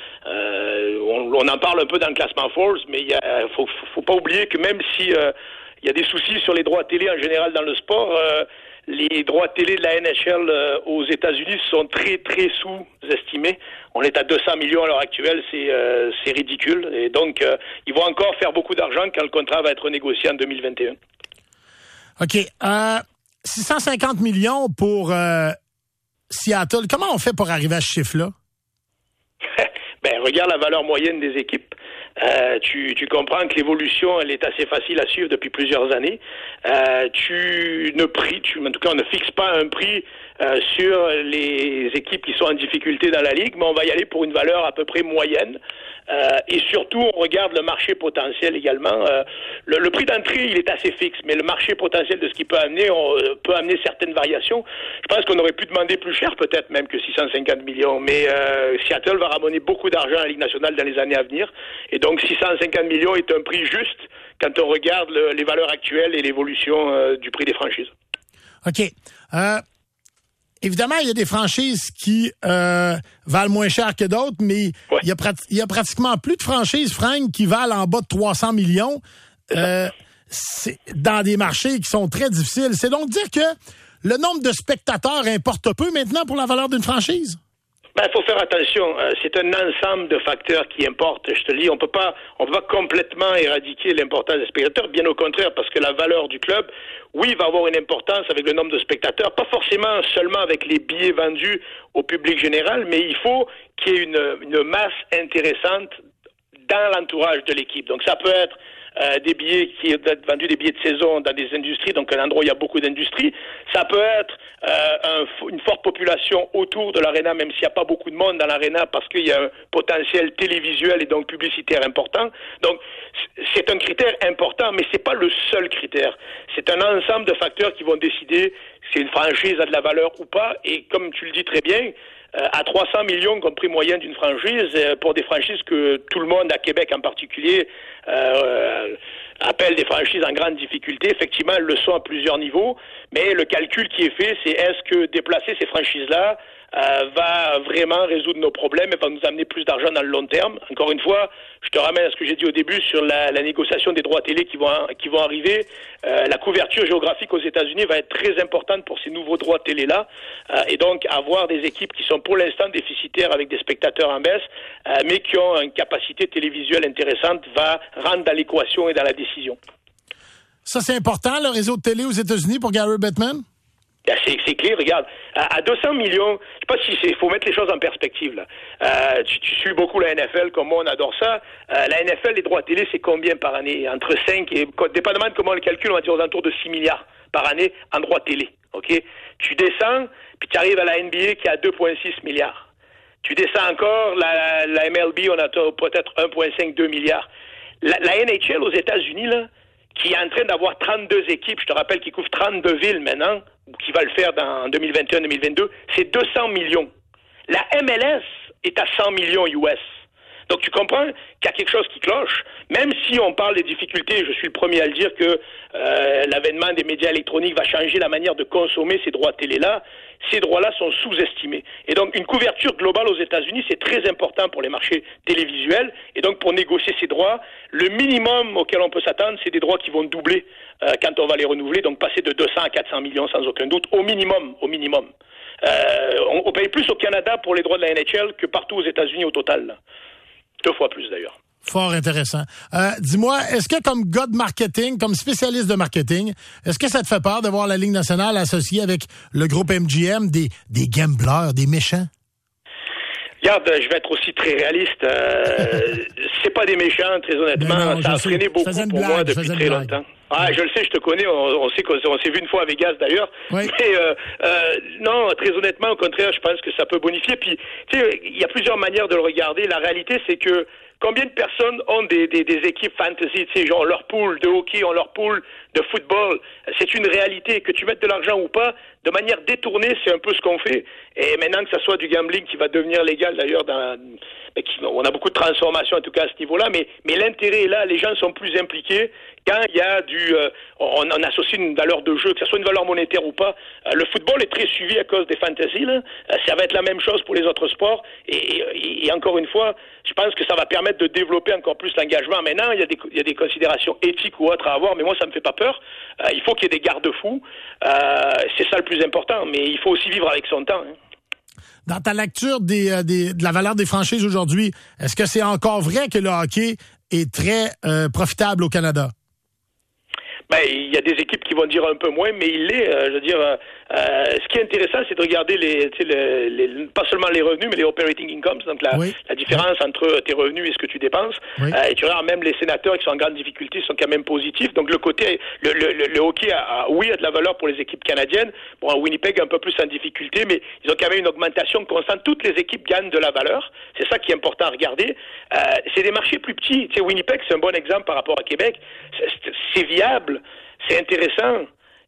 On en parle un peu dans le classement Forbes, mais il faut pas oublier que même si il y a des soucis sur les droits télé en général dans le sport, les droits télé de la NHL aux États-Unis sont très, très sous-estimés. On est à 200 millions à l'heure actuelle, c'est ridicule. Et donc, ils vont encore faire beaucoup d'argent quand le contrat va être renégocié en 2021.
OK. 650 millions pour Seattle. Comment on fait pour arriver à ce chiffre-là?
Ben, regarde la valeur moyenne des équipes. Tu comprends que l'évolution, elle est assez facile à suivre depuis plusieurs années. En tout cas, on ne fixe pas un prix sur les équipes qui sont en difficulté dans la ligue, mais on va y aller pour une valeur à peu près moyenne. Et surtout, on regarde le marché potentiel également. Le prix d'entrée, il est assez fixe, mais le marché potentiel de ce qu'il peut amener, peut amener certaines variations. Je pense qu'on aurait pu demander plus cher, peut-être même que 650 millions. Mais Seattle va ramener beaucoup d'argent à la Ligue nationale dans les années à venir. Et donc, 650 millions est un prix juste quand on regarde les valeurs actuelles et l'évolution du prix des franchises.
OK. Évidemment, il y a des franchises qui valent moins cher que d'autres, mais il y a pratiquement plus de franchises, Frank, qui valent en bas de 300 millions c'est dans des marchés qui sont très difficiles. C'est donc dire que le nombre de spectateurs importe peu maintenant pour la valeur d'une franchise?
Ben, faut faire attention. C'est un ensemble de facteurs qui importent. Je te le dis, on peut pas complètement éradiquer l'importance des spectateurs. Bien au contraire, parce que la valeur du club, oui, va avoir une importance avec le nombre de spectateurs. Pas forcément seulement avec les billets vendus au public général, mais il faut qu'il y ait une masse intéressante dans l'entourage de l'équipe. Donc, ça peut être des billets qui ont vendu des billets de saison dans des industries, donc un endroit où il y a beaucoup d'industries. Ça peut être une forte population autour de l'aréna, même s'il n'y a pas beaucoup de monde dans l'aréna, parce qu'il y a un potentiel télévisuel et donc publicitaire important. Donc, c'est un critère important, mais c'est pas le seul critère. C'est un ensemble de facteurs qui vont décider si une franchise a de la valeur ou pas. Et comme tu le dis très bien, à 300 millions comme prix moyen d'une franchise, pour des franchises que tout le monde, à Québec en particulier, appelle des franchises en grande difficulté. Effectivement, elles le sont à plusieurs niveaux, mais le calcul qui est fait, c'est est-ce que déplacer ces franchises-là va vraiment résoudre nos problèmes et va nous amener plus d'argent dans le long terme. Encore une fois, je te ramène à ce que j'ai dit au début sur la négociation des droits télé qui vont arriver. La couverture géographique aux États-Unis va être très importante pour ces nouveaux droits télé-là. Et donc, avoir des équipes qui sont pour l'instant déficitaires avec des spectateurs en baisse, mais qui ont une capacité télévisuelle intéressante, va rentrer dans l'équation et dans la décision.
Ça, c'est important, le réseau de télé aux États-Unis pour Gary Bettman?
C'est clair, regarde, à 200 millions, je sais pas si il faut mettre les choses en perspective, là. Tu suis beaucoup la NFL, comme moi on adore ça. La NFL, les droits télé, c'est combien par année? Entre 5 et, dépendamment de comment on le calcule, on va dire aux alentours de 6 milliards par année en droits télé, ok? Tu descends, puis tu arrives à la NBA qui a 2,6 milliards. Tu descends encore, la MLB, on a peut-être 1,5-2 milliards. La NHL aux États-Unis, là, qui est en train d'avoir 32 équipes, je te rappelle qu'il couvre 32 villes maintenant, qui va le faire en 2021-2022, c'est 200 millions. La MLS est à 100 millions US. Donc tu comprends qu'il y a quelque chose qui cloche. Même si on parle des difficultés, je suis le premier à le dire, que l'avènement des médias électroniques va changer la manière de consommer ces droits télé-là, ces droits-là sont sous-estimés. Et donc une couverture globale aux États-Unis, c'est très important pour les marchés télévisuels. Et donc pour négocier ces droits, le minimum auquel on peut s'attendre, c'est des droits qui vont doubler quand on va les renouveler, donc passer de 200 à 400 millions sans aucun doute, au minimum. On paye plus au Canada pour les droits de la NHL que partout aux États-Unis au total, là. 2 fois plus, d'ailleurs.
Fort intéressant. Dis-moi, est-ce que comme gars de marketing, comme spécialiste de marketing, est-ce que ça te fait peur de voir la Ligue nationale associée avec le groupe MGM, des gamblers, des méchants?
Regarde, je vais être aussi très réaliste. C'est pas des méchants, très honnêtement. Non, ça a freiné beaucoup pour moi depuis très longtemps. Ah, je le sais, je te connais. On sait qu'on s'est vu une fois à Vegas d'ailleurs. Oui. Mais non, très honnêtement, au contraire, je pense que ça peut bonifier. Puis, tu sais, il y a plusieurs manières de le regarder. La réalité, c'est que combien de personnes ont des équipes fantasy, tu sais, genre leur pool de hockey, ont leur pool de football. C'est une réalité. Que tu mettes de l'argent ou pas, de manière détournée, c'est un peu ce qu'on fait. Et maintenant que ça soit du gambling qui va devenir légal d'ailleurs, on a beaucoup de transformations en tout cas à ce niveau-là, mais l'intérêt est là. Les gens sont plus impliqués quand il y a on associe une valeur de jeu, que ce soit une valeur monétaire ou pas. Le football est très suivi à cause des fantasy, là. Ça va être la même chose pour les autres sports. Et encore une fois, je pense que ça va permettre de développer encore plus l'engagement. Maintenant, il y a des considérations éthiques ou autres à avoir, mais moi, ça me fait pas peur. Il faut qu'il y ait des garde-fous. C'est ça le plus important, mais il faut aussi vivre avec son temps, hein.
Dans ta lecture de la valeur des franchises aujourd'hui, est-ce que c'est encore vrai que le hockey est très profitable au Canada?
Ben, il y a des équipes qui vont dire un peu moins, mais il l'est. Je veux dire, ce qui est intéressant, c'est de regarder pas seulement les revenus, mais les operating incomes, donc la différence entre tes revenus et ce que tu dépenses. Oui. Et tu regardes même les sénateurs qui sont en grande difficulté sont quand même positifs. Donc le côté, le hockey a de la valeur pour les équipes canadiennes. Bon, à Winnipeg un peu plus en difficulté, mais ils ont quand même une augmentation constante. Toutes les équipes gagnent de la valeur. C'est ça qui est important à regarder. C'est des marchés plus petits. Tu sais, Winnipeg, c'est un bon exemple par rapport à Québec. C'est viable. C'est intéressant.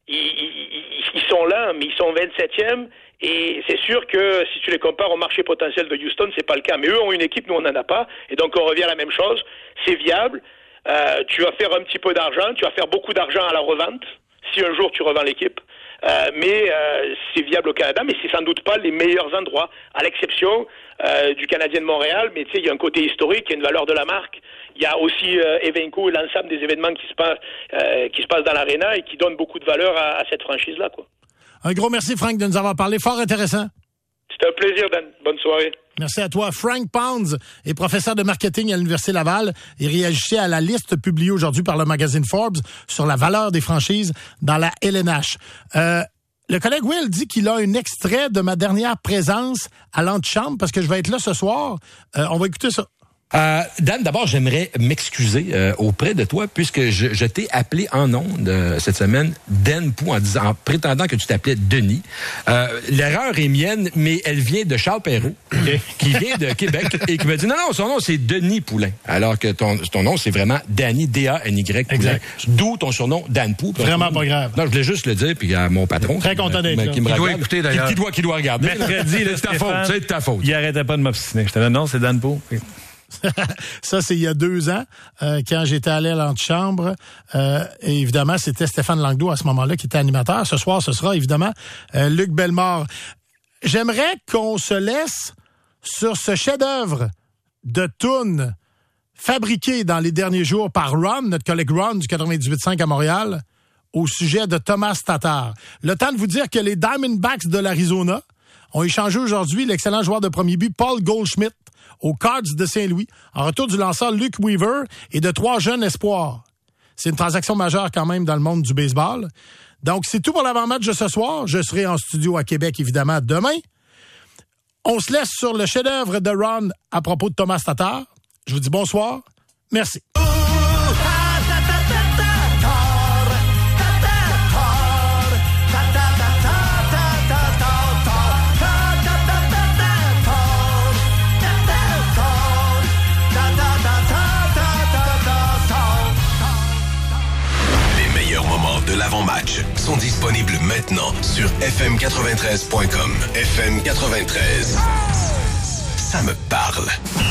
Ils sont là, mais ils sont 27e. Et c'est sûr que si tu les compares au marché potentiel de Houston, c'est pas le cas. Mais eux ont une équipe, nous on n'en a pas. Et donc on revient à la même chose. C'est viable. Tu vas faire un petit peu d'argent. Tu vas faire beaucoup d'argent à la revente si un jour tu revends l'équipe. Mais c'est viable au Canada, mais c'est sans doute pas les meilleurs endroits, à l'exception du Canadien de Montréal. Mais tu sais, il y a un côté historique, il y a une valeur de la marque. Il y a aussi Evenco et l'ensemble des événements qui se passent dans l'aréna et qui donnent beaucoup de valeur à cette franchise-là, quoi.
Un gros merci, Frank, de nous avoir parlé. Fort intéressant.
C'était un plaisir, Dan. Bonne soirée.
Merci à toi. Frank Pounds est professeur de marketing à l'Université Laval. Il réagissait à la liste publiée aujourd'hui par le magazine Forbes sur la valeur des franchises dans la LNH. Le collègue Will dit qu'il a un extrait de ma dernière présence à l'antichambre parce que je vais être là ce soir. On va écouter ça.
Dan, d'abord, j'aimerais m'excuser auprès de toi puisque je t'ai appelé en ondes cette semaine Denpo en prétendant que tu t'appelais Denis. L'erreur est mienne, mais elle vient de Charles Perrault, qui vient de Québec et qui me dit non, son nom c'est Denis Poulain, alors que ton nom c'est vraiment Danny, D-A-N-Y Poulain. Exact. D'où ton surnom Danpo.
Vraiment pas grave.
Non, je voulais juste le dire, puis à mon patron.
Très content d'être là.
Qui me
doit écouter d'ailleurs.
Qui doit regarder.
Mercredi,
c'est ta faute, c'est ta faute.
Il arrêtait pas de m'obstiner. Je te dis non, c'est Danpo.
Ça, c'est il y a 2 ans, quand j'étais allé à l'antichambre. Et évidemment, c'était Stéphane Langdo à ce moment-là qui était animateur. Ce soir, ce sera évidemment Luc Bellemare. J'aimerais qu'on se laisse sur ce chef-d'œuvre de toune fabriqué dans les derniers jours par Ron, notre collègue Ron du 98.5 à Montréal, au sujet de Thomas Tatar. Le temps de vous dire que les Diamondbacks de l'Arizona ont échangé aujourd'hui l'excellent joueur de premier but Paul Goldschmidt aux Cards de Saint-Louis, en retour du lanceur Luke Weaver et de 3 jeunes espoirs. C'est une transaction majeure quand même dans le monde du baseball. Donc, c'est tout pour l'avant-match de ce soir. Je serai en studio à Québec, évidemment, demain. On se laisse sur le chef-d'œuvre de Ron à propos de Thomas Tatar. Je vous dis bonsoir. Merci.
De l'avant-match sont disponibles maintenant sur fm93.com. FM 93. Ça me parle.